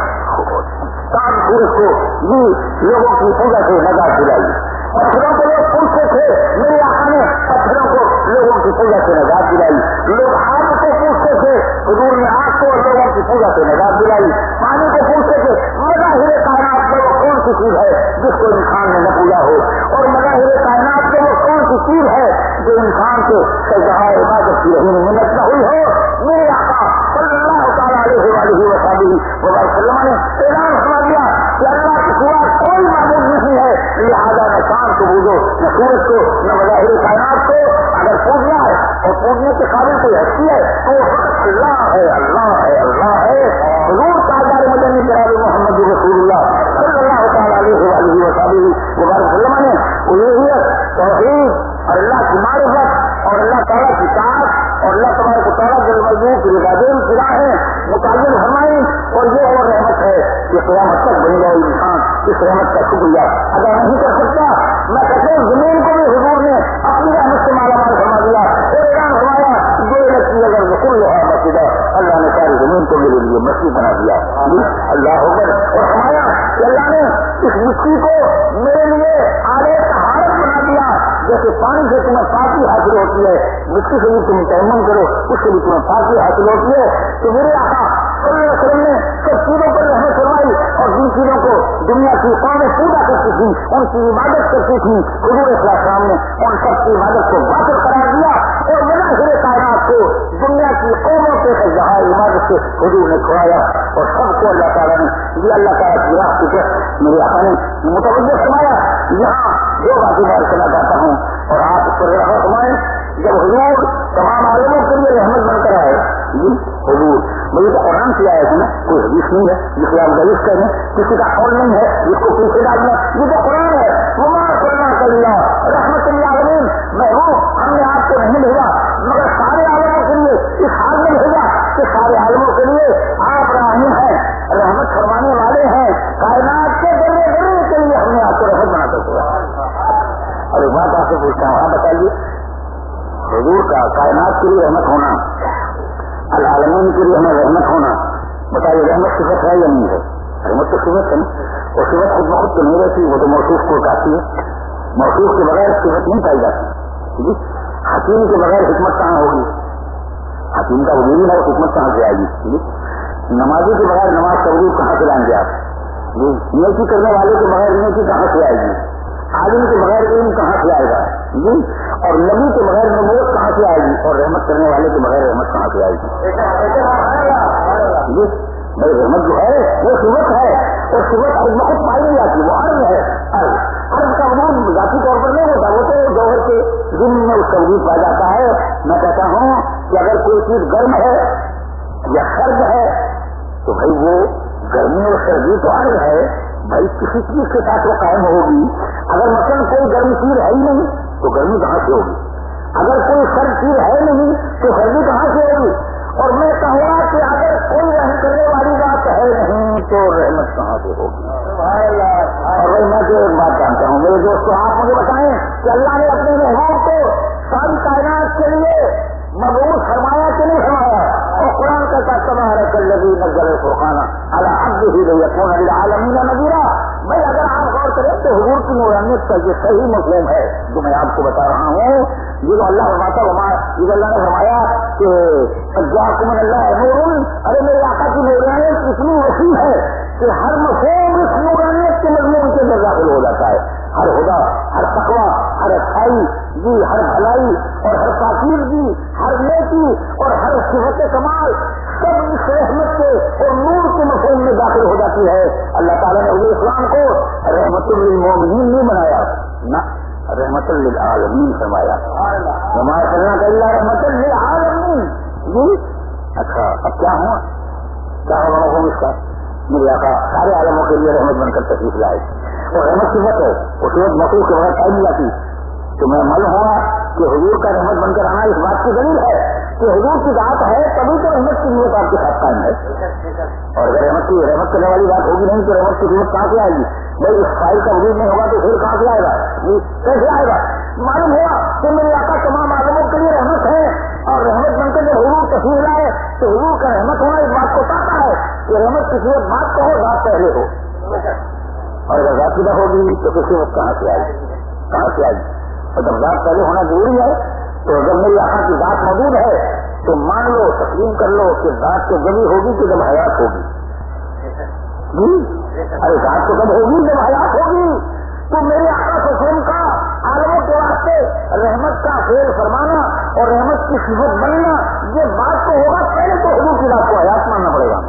چاند سورج کو بھی لوگوں کی پوجا سے نجات دلائی. پتھروں کو لوگ پوچھتے تھے, میرے آقا نے پتھروں کو لوگوں کی پوجا سے نجات دلائی. لوگ آگ کو پوچھتے تھے, حضور نے آگ کو لوگوں کی پوجا سے نجات دلائی. پانی کو پوچھتے تھے, مظاہر کائنات میں وہ کون سی چیز ہے جس کو انسان نے نہ پوجا ہو, اور مظاہر کائنات میں وہ کون سی چیز ہے جو انسان کے سجدہ عبادت کی رہی محنت نہ ہوئی ہو. میرے آقا صلی اللہ تعالیٰ علیہ وآلہ وسلم نے اعلان فرما دیا کہ اللہ کے سوا کوئی معبود نہیں ہے, لہٰذا نہ چاند کو پوجو نہ سورج کو نہ مظاہر کائنات کو. اگر پوجنا ہے اور پوجنے کے قابل کوئی ہستی ہے تو اللہ ہے, اللہ ہے, اللہ ہے. حضور تاجدار مدنی جناب محمد رسول اللہ صلی اللہ تعالیٰ علیہ وآلہ وسلم نے الوہیت, توحید اور اللہ کی معرفت اور اللہ تعالیٰ کی طاعت اور اللہ تبارک و تعالیٰ کے مجموع کی رضادین کی راہیں متعین فرمائی. اور یہ اور رحمت ہے کہ قیامت تک بن گئے انسان اس رحمت کا شکریہ ادا نہیں کر سکتا. میں کہتے ہیں زمین کو بھی حضور نے اپنی رحمت سے مالا مال فرما دیا اور اعلان فرمایا جو لڑکی اگر رسول ہے مسجدہ, اللہ نے ساری زمین کو میرے لیے مسجد بنا دیا. اللہ اکبر. اور فرمایا کہ اللہ نے اس مٹی کو میرے لیے آلے طہارت بنا دیا. جیسے پانی سے تمہیں پاکی حاصل ہوتی ہے, مٹی سے بھی تم تیمم کرو اس سے بھی تمہیں پاکی حاصل ہوتی ہے. تو میرے آقا صلی اللہ علیہ وسلم نے سب چیزوں پر رحمت فرمائی اور جن چیزوں کو دنیا کی قومیں پوجا کرتی تھی, ان کی عبادت کرتی تھی, حضور صلی اللہ علیہ وسلم نے ان سب کی عبادت کو باطل قرار دیا اور مظاہر کائنات کو دنیا کی قوموں کے سجدہ عبادت سے حضور نے چھوڑایا اور سب کو اللہ تعالیٰ نے یہ اللہ تعالیٰ کی راہ کی طرف میرے آقا نے متوجہ فرمایا. یہاں جو باتیں میں کرنا چاہتا ہوں اور آپ اس پر رحمت فرمائیں. جب حضور تمام عالموں کے لیے رحمت بن کر آئے, جی حضور مجھے تو قرآن سے آئے تھے نا, کوئی حدیث نہیں ہے جس کو آپ درست کریں, کسی کا قول نہیں ہے جس کو پیچھے ڈالنا, یہ تو قرآن ہے. وما ارسلناک الا رحمۃ للعالمین. حضور کا کائنات کے لیے رحمت ہونا، العالمین کے لیے ہمیں رحمت ہونا، بتائیے رحمت صفت ہے یا نہیں ہے؟ رحمت تو صفت ہے نا، اور صفت خود بخود تو نہیں رہتی، وہ تو موصوف کو کافی ہے، موصوف کے بغیر صفت نہیں پائی جاتی جی۔ حکیم کے بغیر حکمت کہاں ہوگی؟ حکیم کا وجود ہے، حکمت کہاں سے آئے گی جی؟ نمازی کے بغیر نماز کا وجود کہاں سے لائیں گے آپ جی؟ نیکی کرنے والے کے بغیر نیکی کہاں سے آئے گی؟ عالم کے بغیر علم کہاں سے آئے گا جی؟ اور نبی کے بغیر نبوت کہاں سے آئے گی؟ اور رحمت کرنے والے کے بغیر رحمت کہاں سے آئے گی جی؟ بھائی رحمت جو ہے وہ صفت ہے، اور صفت خود بخود پائی نہیں جاتی، وہ عرض ہے۔ عرض عرض کا وجود ذاتی طور پر نہیں ہوتا، وہ تو جوہر کے دن میں اس کا وجود پایا جاتا ہے۔ میں کہتا ہوں کہ اگر کوئی چیز گرم ہے یا سرد ہے تو بھائی وہ گرمی اور سردی تو عرض ہے، بھائی کسی چیز کے ساتھ وہ قائم ہوگی۔ اگر مثلاً کوئی گرم چیز ہے ہی نہیں تو گرمی کہاں سے ہوگی؟ اگر کوئی سرد چیز ہے نہیں تو سردی کہاں سے ہوگی؟ اور میں کہوں گا کہ اگر کوئی رحم کرنے والی بات ہے نہیں تو رحمت کہاں سے ہوگی؟ اور بھائی میں تو ایک بات جانتا ہوں میرے دوستوں، آپ مجھے بتائیں کہ اللہ نے اپنے محبوب کو ساری کائنات کے لیے مبعوث فرمایا کہ نہیں فرمایا؟ اور قرآن کا ترجمہ ہے الذی نزل الفرقان علی عبدہ لیکون للعالمین نذیرا۔ بھائی اگر آپ غور کریں تو حضور کی نورانیت کا یہ صحیح مفہوم ہے جو میں آپ کو بتا رہا ہوں، یہ جو اللہ فرماتا یہ جو اللہ نے فرمایا کہ جاءکم من اللہ نور، ارے میرے آقا کی نورانیت اتنی وسیع ہے کہ ہر مفہوم اس نورانیت کے مضمون کے اندر داخل ہو جاتا ہے۔ ہر ہدا، ہر تقویٰ، ہر اچھائی جی، ہر بھلائی اور ہر پاکیزگی، ہر نیکی اور ہر صفت کمال سب اس رحمت کے اور نور کے مفہوم میں داخل ہو جاتی ہے۔ اللہ تعالیٰ نے حضور اسلام کو رحمت للمومنین نہیں بنایا، نہ رحمت للعالمین فرمایا۔ وما ارسلناک الا رحمت للعالمین جی۔ اچھا اب کیا ہوا، کیا ہوگا مفہوم اس کا؟ میرے آقا سارے عالموں کے لیے رحمت بن کر تشریف لائے، اور رحمت صفت ہے، اس وقت مخلوق کے بغیر پائی نہیں جاتی۔ تو میں معلوم ہوا کہ حضور کا رحمت بن کر آنا اس بات کی دلیل ہے کہ حضور کی ذات ہے تبھی تو رحمت کی نیت آپ کے ساتھ قائم ہے۔ اور اگر رحمت کی رحمت کرنے والی بات ہوگی نہیں تو رحمت کی نیت کہاں سے آئے گی؟ بھائی اس فائل کا وجود نہیں ہوگا تو پھر کہاں سے آئے گا؟ کیسے آئے گا؟ معلوم ہوا کہ میرے آقا تمام عالموں کے لیے رحمت ہے، اور رحمت بن کر جب حضور تشریف لائے تو حضور کا رحمت ہونا اس بات کو کہتا ہے کہ رحمت کسی ایک بات کا ہو، ذات پہلے ہو، اور اگر ذات نہ ہوگی تو کسی وقت کہاں سے آئے گی؟ کہاں سے آئے گی؟ اور جب ذات پہلے ہونا ضروری ہے تو جب میری آقا کی ذات موجود ہے تو مان لو، تسلیم کر لو کہ ذات تو جبھی ہوگی کہ جب حیات ہوگی جی۔ ارے ذات تو کب ہوگی جب حیات ہوگی۔ تو میرے آقا حسین کا عالموں کے واسطے رحمت کا فعل فرمانا اور رحمت کی صفت بننا یہ بات تو ہوگا، پہلے تو حضور کی ذات کو حیات ماننا پڑے گا،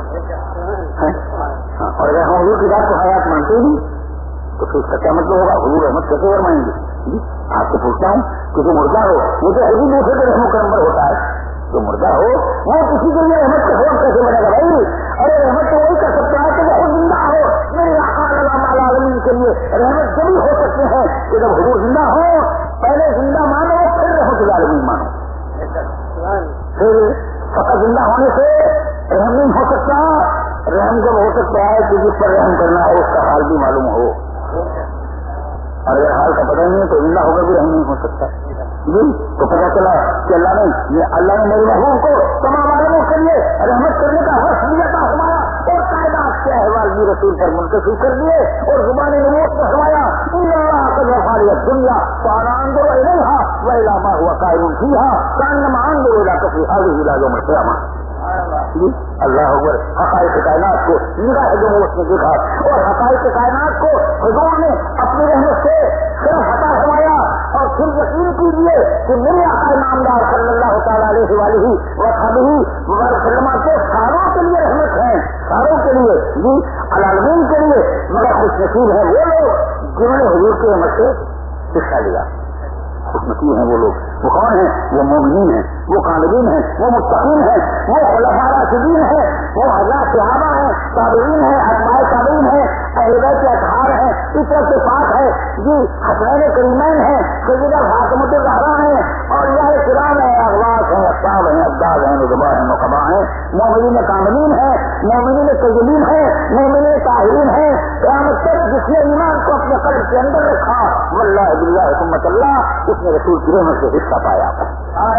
اور اگر ہم حضور کی ذات کو حیات مانتے نہیں تو پھر اس کا کیا مطلب ہوگا؟ حضور رحمت کیسے فرمائیں گے جی؟ آپ سے پوچھتا ہوں کہ جو مردہ ہو وہ تو حضور دوسرے کے رحم کرم پر ہوتا ہے، جو مردہ ہو وہ کسی کے لیے رحمت کا سبب کیسے بنے گا بھائی؟ ارے رحمت تو وہی کر سکتا ہے کہ وہ زندہ ہو۔ میرے آقا العالمین کے لیے رحمت جبھی ہو سکتے ہیں کہ جب حضور زندہ ہو، پہلے زندہ مانو پھر رحمت العالمین مانو۔ پھر فقط زندہ ہونے سے رحم نہیں ہو سکتا، رحم جب ہو سکتا ہے کہ جس پر رحم کرنا ہے اس کا حال بھی معلوم ہو، اور اگر حال کا پتہ نہیں ہے تو زندہ ہو کر بھی رحم نہیں ہو سکتا جی۔ تو پتہ چلا کہ اللہ نے اللہ نے میرے محبوب کو تمام عالموں کے لیے رحمت کرنے کا وقت دیا تھا ہمارا، اور کائنات کے احوال بھی رسول پر منتقل کر دیے، اور زبان نبوت پر فرمایا ان اللہ قد غفرت دنیا فانا انظر الیہا والی ما هو قائم فیہا کانما انظر الی کفی هذه الى یوم القیامہ جی۔ اللہ اکبر۔ حقائق کائنات کو نگاہ جمہوریت نے دیکھا، اور حقائق کائنات کو حضور نے اپنی رحمت سے صرف عطا فرمایا، اور پھر یقین کیجیے کہ میرے آقا نامدار صلی اللہ تعالیٰ علیہ وآلہ وصحبہ وسلم کے ساروں کے لیے رحمت ہے، ساروں کے لیے جی، العالمین کے لیے، مگر خوش نصیب ہے وہ لوگ جنہوں نے حضور کی رحمت سے حصہ لیا۔ خوش نصیب ہیں وہ لوگ، وہ کون ہیں؟ وہ مومنین ہیں، وہ قانبین ہیں، وہ متقین ہیں، وہ خلفاء راشدین ہیں، وہ حضرات صحابہ ہیں، تابعین ہیں، اتباع تابعین ہیں، اہل بیت اطہار ہیں، فطرت سے پاک ہے جی، حسنین کریمین ہیں، سیدہ فاطمہ الزہرا ہیں، اور یہ کرام ہیں، اغواث ہیں، اصحاب ہیں، ابدال ہیں، نجباء ہیں، نقباء ہیں، مومنین کاملین ہیں، مومنین تجلین ہیں، مومنین طاہرین ہیں۔ قیامت تک جس نے ایمان کو اپنے قلب کے اندر رکھا واللہ باللہ ثم اللہ، اس نے رسول کی رحمت سے حصہ پایا۔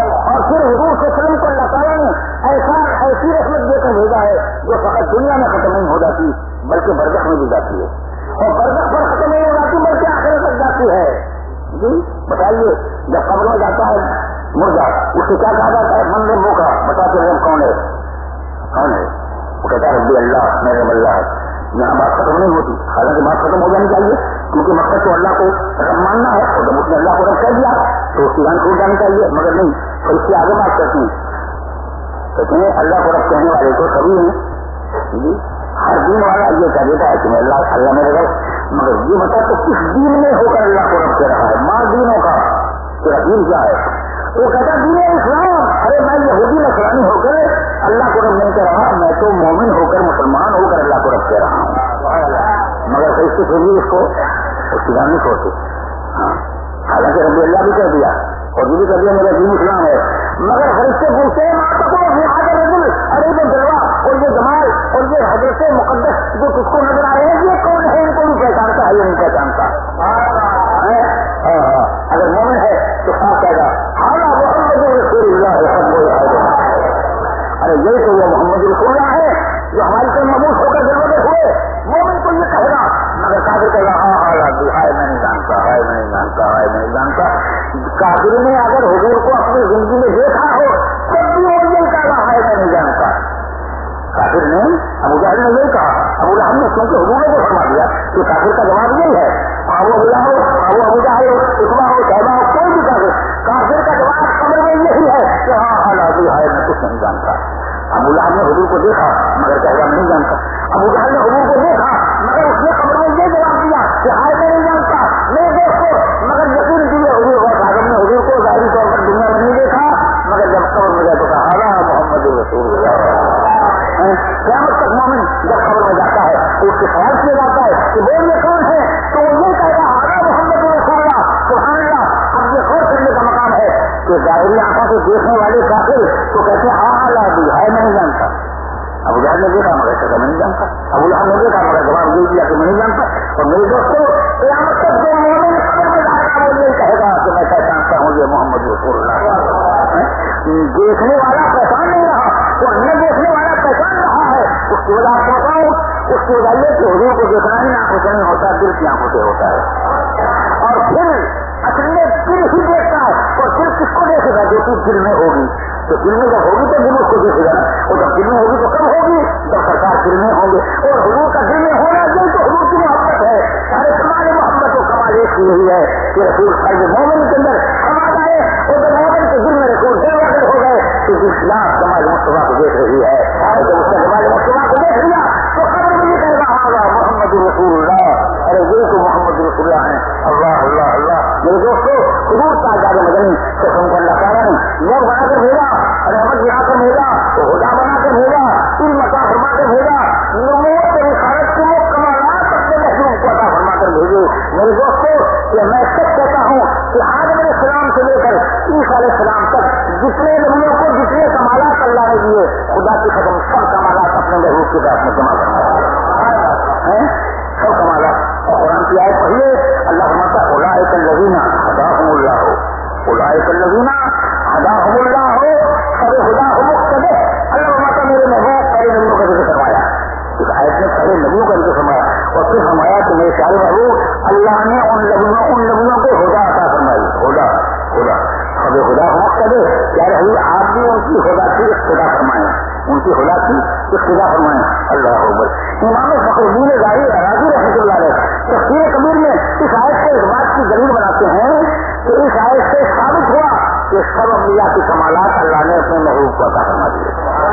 پھر حضور صلی اللہ علیہ وسلم کو اللہ تعالیٰ نے ایسا ایسی رحمت دے کر بھیجا ہے جو فقط دنیا میں ختم نہیں ہو جاتی بلکہ برزخ میں بھی جاتی ہے، اور برزخ پر ختم نہیں ہو جاتی بلکہ آخرت تک جاتی ہے۔ جی بتائیے، جب قبر میں جاتا ہے مردہ اس سے کیا کہا جاتا ہے؟ من نے منہ کا بتاتے ہیں کون ہے کون ہے؟ وہ کہتا ہے ربی اللہ میرے رب اللہ ہے۔ یہاں بات ختم نہیں ہوتی، حالانکہ بات ختم ہو جانی چاہیے، کیونکہ مقصد تو اللہ کو رب ماننا ہے، اور جب اس نے اللہ کو رب کہہ دیا تو اس کی جان چھوٹ جانی چاہیے، مگر نہیں، تو اس سے آگے بات کرتی ہیں کہتے ہیں اللہ کو رب کہنے والے تو سبھی ہیں جی، ہر دین والا یہ کہہ دیتا ہے کہ میں اللہ اللہ میرے رب، مگر یہ بتا تو کس دین میں ہو کر اللہ کو رب کہہ رہا ہے؟ ماں دینوں کا تیرا دین کیا ہے؟ وہ کہتا دین اسلام، ارے میں یہودی نصرانی ہو کر اللہ کو رب نہیں کہہ رہا، میں تو مومن ہو کر مسلمان ہو کر اللہ کو رب کہہ رہا ہوں، مگر اس سے پھر بھی اس کو اس کی جان نہیں چھوڑتے۔ ہاں حالانکہ رب اللہ بھی کہہ دیا اور یہ بھی کہہ دیا میرا دین اسلام ہے، مگر فرشتے پوچھتے ہیں ماں کو رجل، ارے یہ جلوہ اور یہ جمال اور یہ حضرت مقدس جو کس کو نظر آ رہے ہیں یہ کون ہے؟ ان کو بھی پہچانتا ہے یا نہیں پہچانتا؟ اگر مومن ہے تو صاحب کہے گا ہاں محمد رسول اللہ ہے، ارے یہی تو وہ محمد رسول اللہ ہے جو ہماری سے مبوس ہو کر جلوے ہوئے، مومن کو یہ کہے گا، مگر کافر کہے گا ہاں ہاں ہائے میں نہیں جانتا، ہائے میں نہیں جانتا، ہائے میں نہیں جانتا۔ کافر نے اگر حضور کو اپنی زندگی میں دیکھا ہو تب بھی وہ یہ کہا ہائے میں نہیں جانتا۔ کافر نے ابو جہل نے یہ کہا، ابو لہب نے کیونکہ حضور نے کو فرما دیا کہ کافر کا جواب یہی ہے، آبو ابو ہو آبو ابو جہل ہو عتبہ ہو شہبہ ہو کوئی بھی کافر، کافر کا جواب قبر میں یہی ہے کہ ہاں ہاں ہائے میں کچھ نہیں جانتا۔ ابو لہب نے حضور کو دیکھا مگر کہا میں نہیں جانتا، ابو جہل نے حضور کو دیکھا مگر اس نے قبر میں یہ جواب دیا کہ ہائے میں نہیں جانتا۔ میرے دوستو مگر یقین کیجیے حضور اور آدم نے حضور کو ظاہری طور پر دنیا میں نہیں دیکھا، مگر جب قبر میں گیا تو کہا ہاں محمد رسول اللہ۔ قیامت تک مومن جب قبر میں جاتا ہے تو اس سے سوال کیا جاتا ہے کہ وہ یہ کون ہے، تو وہ یہ کہے گا ہاں محمد رسول اللہ۔ سبحان اللہ، اب یہ غور کرنے کا مقام ہے کہ ظاہری آنکھوں سے دیکھنے والے کافر تو کہتے ہیں ہاں ہاں لا دی ہے میں نہیں جانتا۔ ابو جہل نے دیکھا مگر کہا میں نہیں جانتا، ابو لہب نے دیکھا مگر جواب دے دیا کہ میں نہیں جانتا۔ اور میرے دوستوں قیامت تک جو مومن قبر میں جائے گا وہ یہ کہے گا کہ میں پہچانتا ہوں یہ محمد رسول اللہ۔ دیکھنے والا پہچان نہیں رہا تو نہ دیکھنے والا پہچان رہا ہے، اس کی وجہ سے بتاؤ، اس کی وجہ یہ کہ حضور کو دیکھنا ہی آنکھوں سے نہیں ہوتا، دل کی آنکھوں سے ہوتا ہے، اور پھر اصل میں دل ہی دیکھتا ہے، اور دل کس کو دیکھے گا؟ جو چیز دل میں ہوگی، تو دل میں جب ہوگی تو دل اس کو دیکھے گا، اور جب دل میں ہوگی تو کب ہوگی؟ جب سرکار دل میں ہوں گے، اور حضور کا دل میں ہونا یہ تو حضور کی محبت ہے، سارے کمال محبت و کمال ایک ہی یہی ہے کہ رسول قلب مومن کے اندر سما جائے، اور جب مومن کے دل میں رسول دل واقع ہو گئے تو جس لاکھ کمال مصطفیٰ کو دیکھ رہی ہے، اور جب اس نے کمال مصطفیٰ کو دیکھ لیا تو قبر میں یہ کہے گا ہاں محمد رسول اللہ، ارے یہ تو محمد رسول اللہ ہے۔ اللہ اللہ اللہ میرے دوستو، حضور کا جاگ مدنی قسم کو اللہ تعالیٰ نے نور بنا کر بھیجا، رحمت بنا کر بھیجا، ہدا بنا کر بھیجا، علم عطا فرما کر بھیجا، نبوت اور رسالت کے وہ کمالات اپنے محبوب کو عطا فرما کر بھیجے۔ میرے دوستو کہ میں سچ کہتا ہوں کہ آدم علیہ السلام سے لے کر عیسیٰ علیہ السلام تک جتنے نبیوں کو جتنے کمالات اللہ نے دیے، خدا کی قسم سب کمالات اپنے محبوب کے ساتھ میں جمع کرنا ہے، سب کمالات۔ اور قرآن کی آیت پڑھیے، اللہ فرماتا اولئک الذین ہداہم اللہ، اولئک الذین ہداہم اللہ فبہداہ مقتدی۔ اللہ فرماتا میرے محبوب پہلے نبیوں کا ذکر فرمایا، اس آیت میں پہلے نبیوں کا ذکر فرمایا، اور پھر فرمایا کہ میرے پیارے محبوب اللہ نے ان نبیوں ان نبیوں کو ہدا عطا فرمائی، ہدا ہدا فبہداہ مقتدی، کیا رہی آپ بھی ان کی ہدا کی اقتدا فرمائیں، ان کی خدا کی اقتدا فرمائیں۔ اللہ اکبر۔ امام فخر الدین رازی رحمۃ اللہ علیہ تفسیر کبیر میں اس آیت کو اس بات کی دلیل بناتے ہیں کہ اس آیت سے ثابت ہوا کہ سب انبیاء کی کمالات اللہ نے اپنے محبوب کو عطا فرما دیے،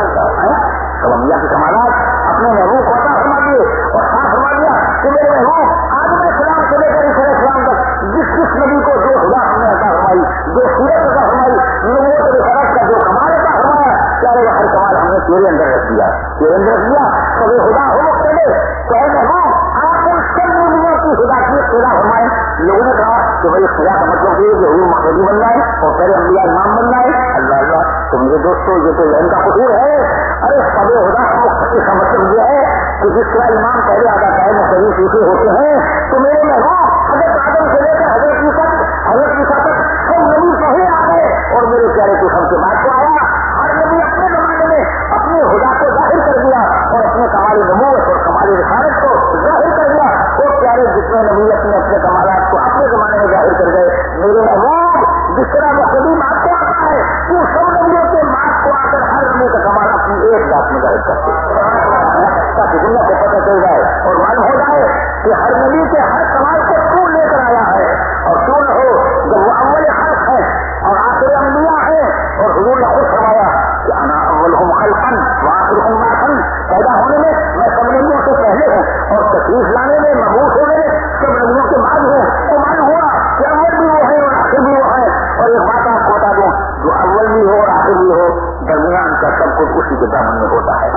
سب انبیاء کی کمالات اپنے محبوب کو عطا فرما دیے، اور خاص فرما دیا کہ میرے محبوب آدم علیہ السلام سے لے کر عیسیٰ علیہ السلام تک جس جس نبی کو جو خدا ہم نے عطا فرمائی، جو سورت عطا فرمائی، نبوت اور رسالت کا جو کمال عطا فرمایا، چاہے وہ ہر کمال ہم نے تیرے اندر رکھ دیا، تیرے اندر رکھ دیا، کبھی خدا ہو مقتدی، چاہے محبوب آپ ان سب نبیوں کی خدا کی اقتدا فرمائیں۔ لوگوں نے کہا کہ بھائی خدا کا مطلب یہ کہ وہ مقتدی بن جائے اور پہلے انبیاء امام بن جائے۔ اللہ اللہ، تو میرے دوستوں یہ تو ان کا قصور ہے، ارے سب خدا مقتدی کا مطلب یہ ہے کہ جس طرح امام پہلے آدھا پائے مقتدی سیکھے ہوتے ہیں، تو میرے محبوب حضرت آدم سے لے کر حضرت عیسیٰ حضرت عیسیٰ تک سب نبی صحیح آ گئے، اور میرے پیارے کو سب کے بعد کو آیا، ہر نبی اپنے زمانے میں اپنے خدا کو ظاہر کر دیا اور اپنے کمال نبوت اور کمال رسالت کو ظاہر کر دیا. وہ پیارے جتنے نبی اپنے اپنے کمالات کو اپنے زمانے میں ظاہر کر گئے. میرے محبوب جس طرح وہ قدیم آپ کو آتا ہے وہ سب نبیوں کے مات کو آ کر ہر نبی کا کمال اپنی ایک بات میں ظاہر کرتے تاکہ دنیا کو پتہ چل جائے اور معلوم ہو جائے کہ ہر نبی کے ہر کمال کو تو لے کر آیا ہے اور کیوں نہ ہو جب وہ اول خلق ہے اور آخر انبیاء ہے. اور حضور نے خود فرمایا کہ انا اولہم خلقا وآخرہم بعثا، پیدا ہونے میں میں سب نبیوں سے پہلے ہوں اور تشریف لانے میں مبعوث ہونے میں سب نبیوں کے بعد ہوں. تو معلوم ہوا کہ اول بھی وہ ہے اور آخر بھی وہ ہے. اور ایک بات آپ کو بتا دوں، جو اول بھی ہو اور آخر بھی ہو درمیان کا سب کچھ اسی کے دامن میں ہوتا ہے.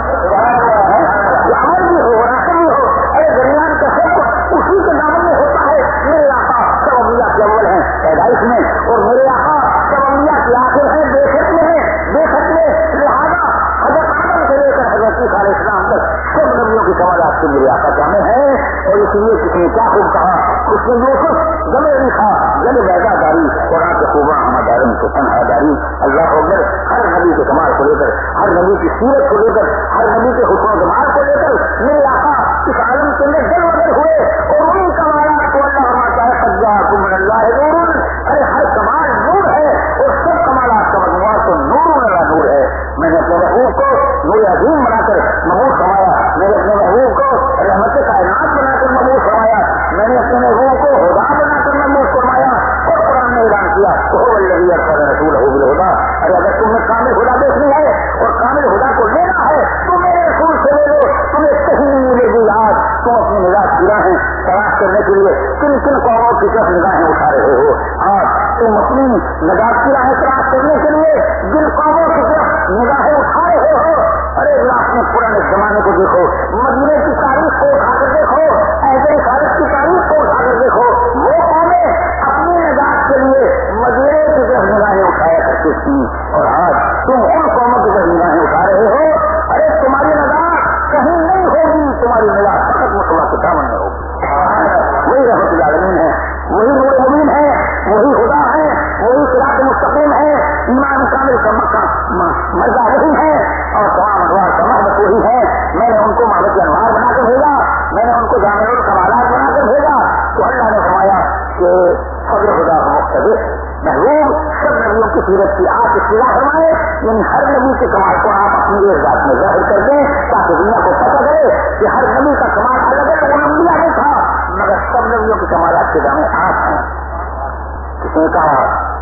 جو اول بھی ہو اور آخر بھی ہو ارے درمیان کا سب کچھ اسی کے دامن میں ہوتا ہے. میرے آقا سب انبیاء کے اول ہیں پیدائش میں اور میرے آقا سب انبیاء کے آخر ہیں بے شک میں ہیں بے شک میں. لہٰذا حضرت آدم سے لے کر حضرت عیسیٰ علیہ السلام تک سب نبیوں کی کمالات سے میرے آقا جامع ہیں. اور اس لیے کسی نے کیا خوب کہا، اس نے یوسف گلے لکھا گل بیدا داری اور آ کے خوباں ہمارا دارن کو تنہا داری. اللہ اکبر. ہر نبی کے کمال کو لے کر، ہر نبی کی سیرت کو لے کر، ہر نبی کے حسن و جمال کو لے کر میرے آقا اس عالم کے اندر جل وگر ہوئے اور ان کمالات کو اللہ ہمارا سجاکم من اللہ نور. ارے ہر کمال نور ہے اور سب کمالات کا مجموعہ تو نور اللہ نور ہے. میں نے اپنے محبوب کو نور عظیم بنا کر محبوب فرمایا، میں نے اپنے محبوب کو رحمت کائنات بنا کر محبوب فرمایا، میں نے اپنے محبوب کو ہدا بنا کر محبوب فرمایا. اور قرآن نے اعلان کیا تو هو الذی ارسل رسولہ بالہدی. ارے اگر تمہیں کامل ہدا دیکھنی ہے اور کامل ہدا کو لینا ہے تو میرے رسول سے لے لو. تمہیں کہیں نہیں ملے گی یاد. تم اپنی نجات کی راہیں تلاش کرنے کے لیے کن کن قوموں کی طرف نگاہیں اٹھا رہے ہو. اور تم اپنی نجات کی راہیں تلاش کرنے کے لیے جن قوموں کی طرف نگاہیں اٹھا رہے ہو، ارے اپنے پرانے زمانے کو دیکھو، مدینے کی تاریخ کو اٹھا کر دیکھو، اہل رسالت کی تاریخ کو اٹھا کر دیکھو. وہ قومیں اپنی نجات کے لیے مدینے کی طرف نگاہیں اٹھایا کرتی تھی اور آج تم ان قوموں کی طرف نگاہیں اٹھا رہے ہو. ارے تمہاری نجات کہیں نہیں ہوگی، تمہاری نجات فقط مصطفیٰ کے دامن میں ہوگی. وہی رحمت العالمین ہے، وہی نور مبین ہے، وہی خدا ہے، وہی صراط مستقیم ہے. ایمان کامل کا مکہ مرضا وہی ہے اور تمام انوار کا محبت وہی ہے. میں نے ان کو محبت انوار بنا کر بھیجا، میں نے ان کو جامع الکمالات بنا کر بھیجا. تو اللہ نے فرمایا کہ فضل خدا کا مختلف محبوب سب نبیوں کی سیرت کی آپ اطلاع فرمائے، یعنی ہر نبی کے کمال کو آپ اپنی ایک ذات میں ظاہر کر دیں تاکہ دنیا کو پتہ چلے کہ ہر نبی کا کمال الگ ہے. وہ انبیاء نہیں تھا مگر سب نبیوں کے کمالات کے دامن آپ ہیں. کسی نے کہا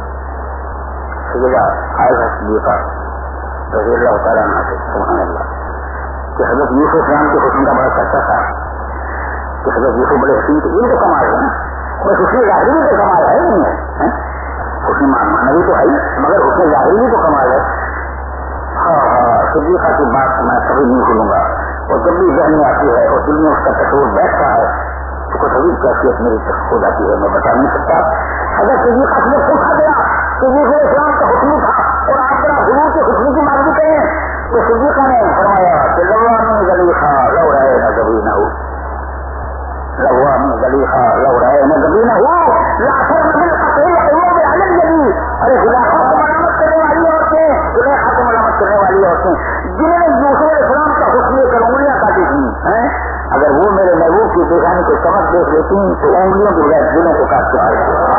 سیدہ عائشہ صدیقہ رضی اللہ تعالیٰ عنہ سے سبحان اللہ کہ حضرت یوسف اسلام کے حسن کا بڑا چرچا تھا کہ حضرت یوسف بڑے حسین تھے. یہ تو کمال ہے نا، بس حسن ظاہری بھی تو کمال ہے نہیں ہے، حسن معنوی تو ہے مگر حسن ظاہری بھی تو کمال ہے. ہاں ہاں صدیقہ کی بات میں کبھی نہیں بھولوں گا اور جب بھی ذہن میں آتی ہے اور دل میں اس کا تصور بیٹھتا ہے تو کچھ ابھی کیفیت میری تک ہو جاتی ہے، میں بتا نہیں سکتا. حضرت صدیقہ سے پوچھا گیا کہ یوسف اسلام کا حسن تھا اور آپ ذرا حضور کے حسن کی بات بھی کہیں تو صدیقہ نے فرمایا کہ لوام زلیخا لو رائے نہ کبھی نہ ہو، لوام زلیخا لو رائے نہ کبھی نہ ہو لاخر نبل قطعی قیوب علم جبی. ارے زلیخا کو ملامت کرنے والی عورتیں، زلیخا کو ملامت کرنے والی عورتیں جنہوں نے یوسف اسلام کا حسن کر انگلیاں کاٹی تھیں، اگر وہ میرے محبوب کی پیشانی کو چمک دیکھ لیتی تو انگلیوں کے بغیر دلوں کو کاٹ کے آ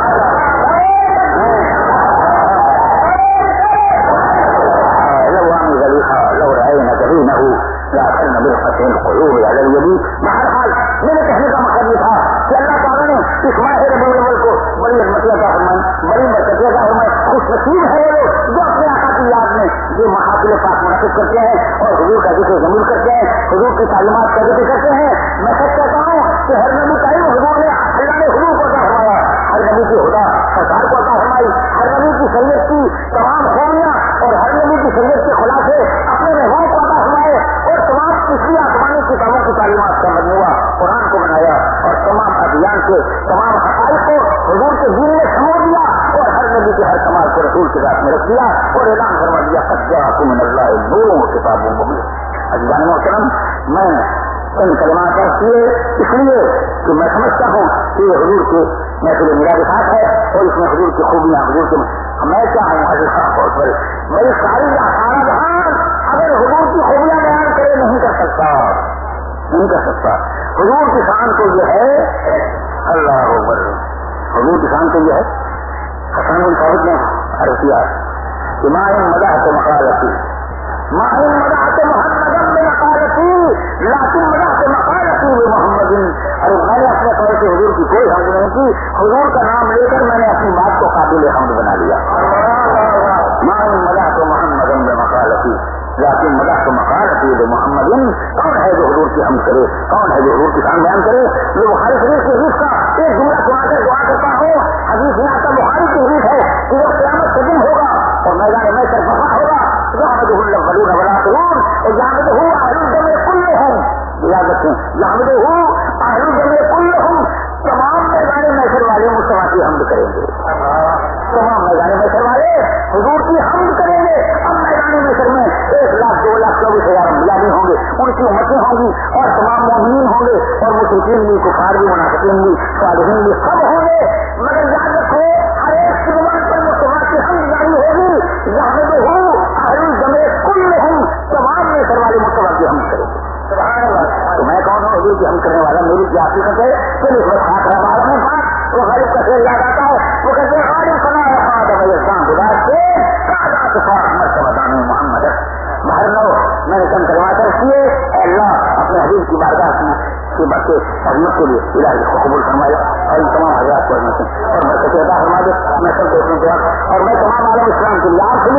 بہرحال میرے کہنے کا مقصد یہ تھا کہ اللہ تعالیٰ نے اس ماہ ربیع الاول کو بڑی عظمتیہ کا فرمائے، بڑی برکتیہ کا فرمائے. خوش نصیب ہے وہ لوگ جو اپنے آقا کی یاد میں یہ محافل پاک منعقد کرتے ہیں اور حضور کا ذکر ضمیر کرتے ہیں، حضور کی تعلیمات کا ذکر کرتے ہیں. میں سچ کہتا ہوں کہ ہر نبی کا علم حضور نے اللہ نے حضور کو عطا فرمایا، ہر نبی کی ہدا سرکار کو عطا فرمائی، ہر نبی کی شریعت کی تمام خوبیاں اور ہر نبی کی شریعت کے خلاصے اپنے محبوب کو عطا فرمائے اور تمام پچھلی آسمانی کتابوں کی تعلیمات کا مجموعہ قرآن کو بنایا اور تمام ادیان کے تمام حقائق کو حضور کے دین میں سمو دیا اور ہر نبی کے ہر کمال کو رسول کے ذات میں رکھ دیا اور اعلان فرما دیا قد جاءکم من اللہ نور و کتاب مبین. عزیزان محترم، میں ان کلمات کیے اس لیے کہ میں سمجھتا ہوں کہ یہ حضور کے محفل میرا کے ساتھ ہے اور اس میں حضور کی خوبیاں، حضور کے میں کیا ہوں اللہ بہت بڑے میری ساری سارا جہان اگر حضور کی خوبیاں بیان کرے نہیں کر سکتا نہیں کر سکتا حضور کی شان کو جو ہے اللہ اکبر حضور کی شان کو جو ہے حسن بن ثابت نے عرض کیا کہ ماں مداحت مقالتی ماں مداحت محمد میں مقالتی لاکن مداحت مقالتی وہ محمد. ارے میں نے اپنے طور سے حضور کی کوئی حمد نہیں کی, حضور کا نام لے کر میں نے اپنی بات کو قابل حمد بنا لیا. ماں مداحت محمد میں مقالتی لیکن مدح تو مقالتی ہے محمد. کون ہے جو حضور کی حمد کرے, کون ہے جو حضور کی شان بیان کرے. یہ بخاری شریف کی حدیث کا ایک جملہ سنا کر دعا کرتا ہوں. حدیث میں آتا بخاری کی حدیث ہے کہ وہ قیامت کا دن ہوگا اور میدان میں سر بفا ہوگا یحمدہ الاولون والآخرون یحمدہ اہل الجنہ کلہم. یاد رکھیں یحمدہ اہل الجنہ کلہم. تمام میدان محشر والے مصطفیٰ کی حمد کریں گے. تمام میدان محشر والے حضور کی حمد کریں گے. اب میدان محشر میں ایک لاکھ دو لاکھ چوبیس ہزار انبیاء بھی ہوں گے, ان کی امتیں ہوں گی اور تمام مومنین ہوں گے اور مشرکین بھی, کفار بھی, منافقین بھی, صالحین بھی, سب ہوں گے. مگر یاد رکھو ہر ایک کی زبان پر مصطفیٰ کی حمد جاری ہوگی. یحمدہ اہل الجنہ کلہم. تمام محشر والے مصطفیٰ کی حمد کریں گے. تو میں کون ہوں حضور کی حمد کرنے والا؟ میری کیا حقیقت ہے کہ اس میں خاص ہے بارہ میں پاس وہ غریب کا شعر یاد آتا ہے. وہ کہتے ہیں غالب فنا ہے خادم یزدان گزار سے کادا کفار مرتبہ دان محمد بہر لو. میں نے کم کروا کر کیے اللہ اپنے حبیب کی بارگاہ کی بچے خدمت کے لیے الہی کو قبول فرمائے اور ان تمام حضرات کو اور برکت عطا فرما دے. میں سب کو اور میں تمام عالم اسلام کے لیے آپ